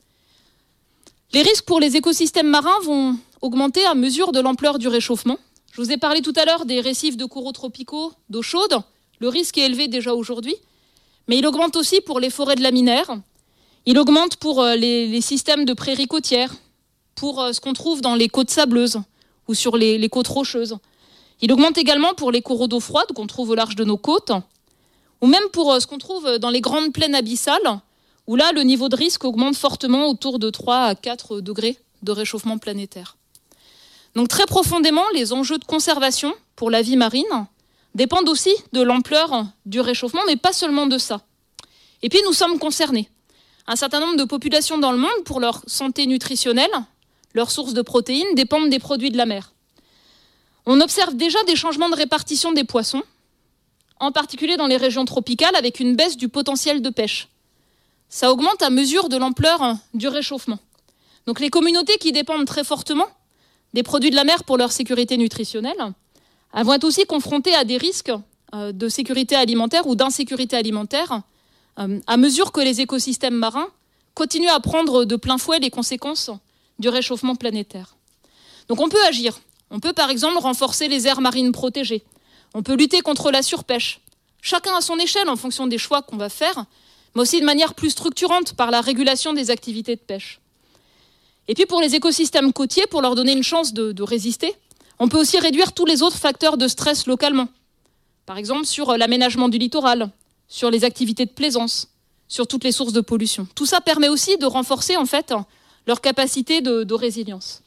Les risques pour les écosystèmes marins vont augmenter à mesure de l'ampleur du réchauffement. Je vous ai parlé tout à l'heure des récifs de coraux tropicaux d'eau chaude. Le risque est élevé déjà aujourd'hui, mais il augmente aussi pour les forêts de laminaires. Il augmente pour les systèmes de prairies côtières, pour ce qu'on trouve dans les côtes sableuses ou sur les côtes rocheuses. Il augmente également pour les coraux d'eau froide qu'on trouve au large de nos côtes, ou même pour ce qu'on trouve dans les grandes plaines abyssales, où là, le niveau de risque augmente fortement autour de 3 à 4 degrés de réchauffement planétaire. Donc très profondément, les enjeux de conservation pour la vie marine dépendent aussi de l'ampleur du réchauffement, mais pas seulement de ça. Et puis nous sommes concernés. Un certain nombre de populations dans le monde, pour leur santé nutritionnelle, leurs sources de protéines, dépendent des produits de la mer. On observe déjà des changements de répartition des poissons, en particulier dans les régions tropicales, avec une baisse du potentiel de pêche. Ça augmente à mesure de l'ampleur du réchauffement. Donc les communautés qui dépendent très fortement des produits de la mer pour leur sécurité nutritionnelle, elles vont être aussi confrontées à des risques de sécurité alimentaire ou d'insécurité alimentaire à mesure que les écosystèmes marins continuent à prendre de plein fouet les conséquences du réchauffement planétaire. Donc on peut agir. On peut par exemple renforcer les aires marines protégées. On peut lutter contre la surpêche. Chacun à son échelle en fonction des choix qu'on va faire, mais aussi de manière plus structurante par la régulation des activités de pêche. Et puis pour les écosystèmes côtiers, pour leur donner une chance de résister, on peut aussi réduire tous les autres facteurs de stress localement. Par exemple sur l'aménagement du littoral, sur les activités de plaisance, sur toutes les sources de pollution. Tout ça permet aussi de renforcer en fait leur capacité de résilience.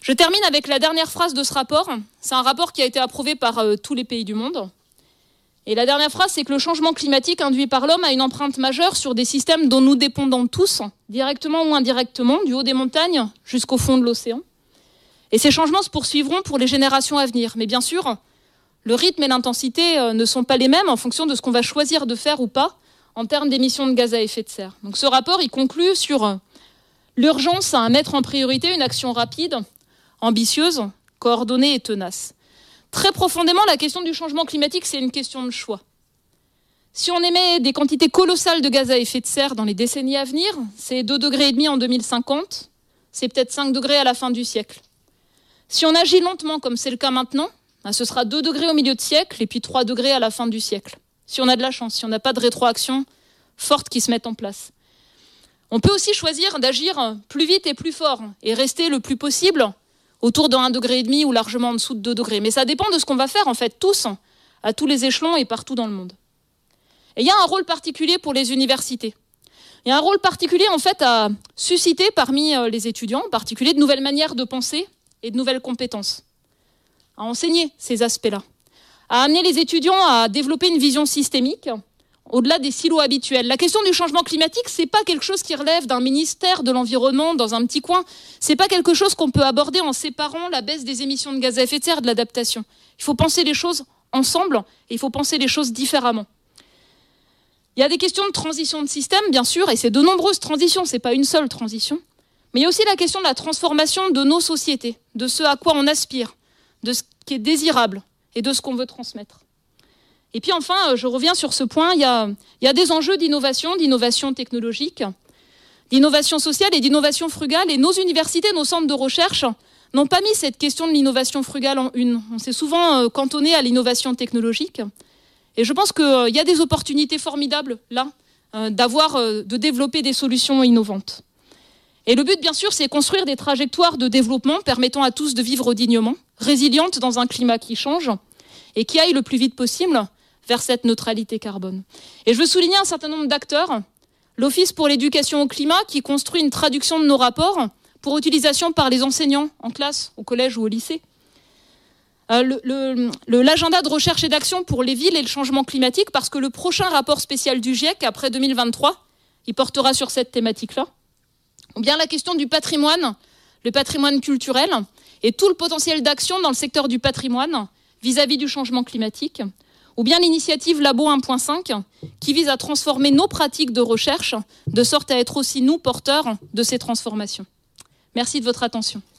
Je termine avec la dernière phrase de ce rapport. C'est un rapport qui a été approuvé par tous les pays du monde. Et la dernière phrase, c'est que le changement climatique induit par l'homme a une empreinte majeure sur des systèmes dont nous dépendons tous, directement ou indirectement, du haut des montagnes jusqu'au fond de l'océan. Et ces changements se poursuivront pour les générations à venir. Mais bien sûr, le rythme et l'intensité ne sont pas les mêmes en fonction de ce qu'on va choisir de faire ou pas en termes d'émissions de gaz à effet de serre. Donc ce rapport, il conclut sur l'urgence à mettre en priorité une action rapide, ambitieuse, coordonnée et tenace. Très profondément, la question du changement climatique, c'est une question de choix. Si on émet des quantités colossales de gaz à effet de serre dans les décennies à venir, c'est 2,5 degrés en 2050, c'est peut-être 5 degrés à la fin du siècle. Si on agit lentement, comme c'est le cas maintenant, ce sera 2 degrés au milieu de siècle et puis 3 degrés à la fin du siècle. Si on a de la chance, si on n'a pas de rétroaction forte qui se mette en place. On peut aussi choisir d'agir plus vite et plus fort et rester le plus possible autour de 1,5 degré ou largement en dessous de 2 degrés. Mais ça dépend de ce qu'on va faire, en fait, tous, à tous les échelons et partout dans le monde. Et il y a un rôle particulier pour les universités. Il y a un rôle particulier, en fait, à susciter parmi les étudiants, en particulier, de nouvelles manières de penser et de nouvelles compétences. À enseigner ces aspects-là. À amener les étudiants à développer une vision systémique au-delà des silos habituels. La question du changement climatique, c'est pas quelque chose qui relève d'un ministère de l'environnement dans un petit coin. C'est pas quelque chose qu'on peut aborder en séparant la baisse des émissions de gaz à effet de serre de l'adaptation. Il faut penser les choses ensemble et il faut penser les choses différemment. Il y a des questions de transition de système, bien sûr, et c'est de nombreuses transitions, c'est pas une seule transition. Mais il y a aussi la question de la transformation de nos sociétés, de ce à quoi on aspire, de ce qui est désirable et de ce qu'on veut transmettre. Et puis enfin, je reviens sur ce point, il y a des enjeux d'innovation technologique, d'innovation sociale et d'innovation frugale. Et nos universités, nos centres de recherche n'ont pas mis cette question de l'innovation frugale en une. On s'est souvent cantonné à l'innovation technologique. Et je pense qu'il y a des opportunités formidables là, de développer des solutions innovantes. Et le but, bien sûr, c'est construire des trajectoires de développement permettant à tous de vivre dignement, résilientes dans un climat qui change et qui aille le plus vite possible vers cette neutralité carbone. Et je veux souligner un certain nombre d'acteurs. L'Office pour l'éducation au climat qui construit une traduction de nos rapports pour utilisation par les enseignants en classe, au collège ou au lycée. L'agenda de recherche et d'action pour les villes et le changement climatique, parce que le prochain rapport spécial du GIEC, après 2023, il portera sur cette thématique-là. Ou bien la question du patrimoine, le patrimoine culturel, et tout le potentiel d'action dans le secteur du patrimoine vis-à-vis du changement climatique. Ou bien l'initiative Labo 1.5, qui vise à transformer nos pratiques de recherche, de sorte à être aussi nous porteurs de ces transformations. Merci de votre attention.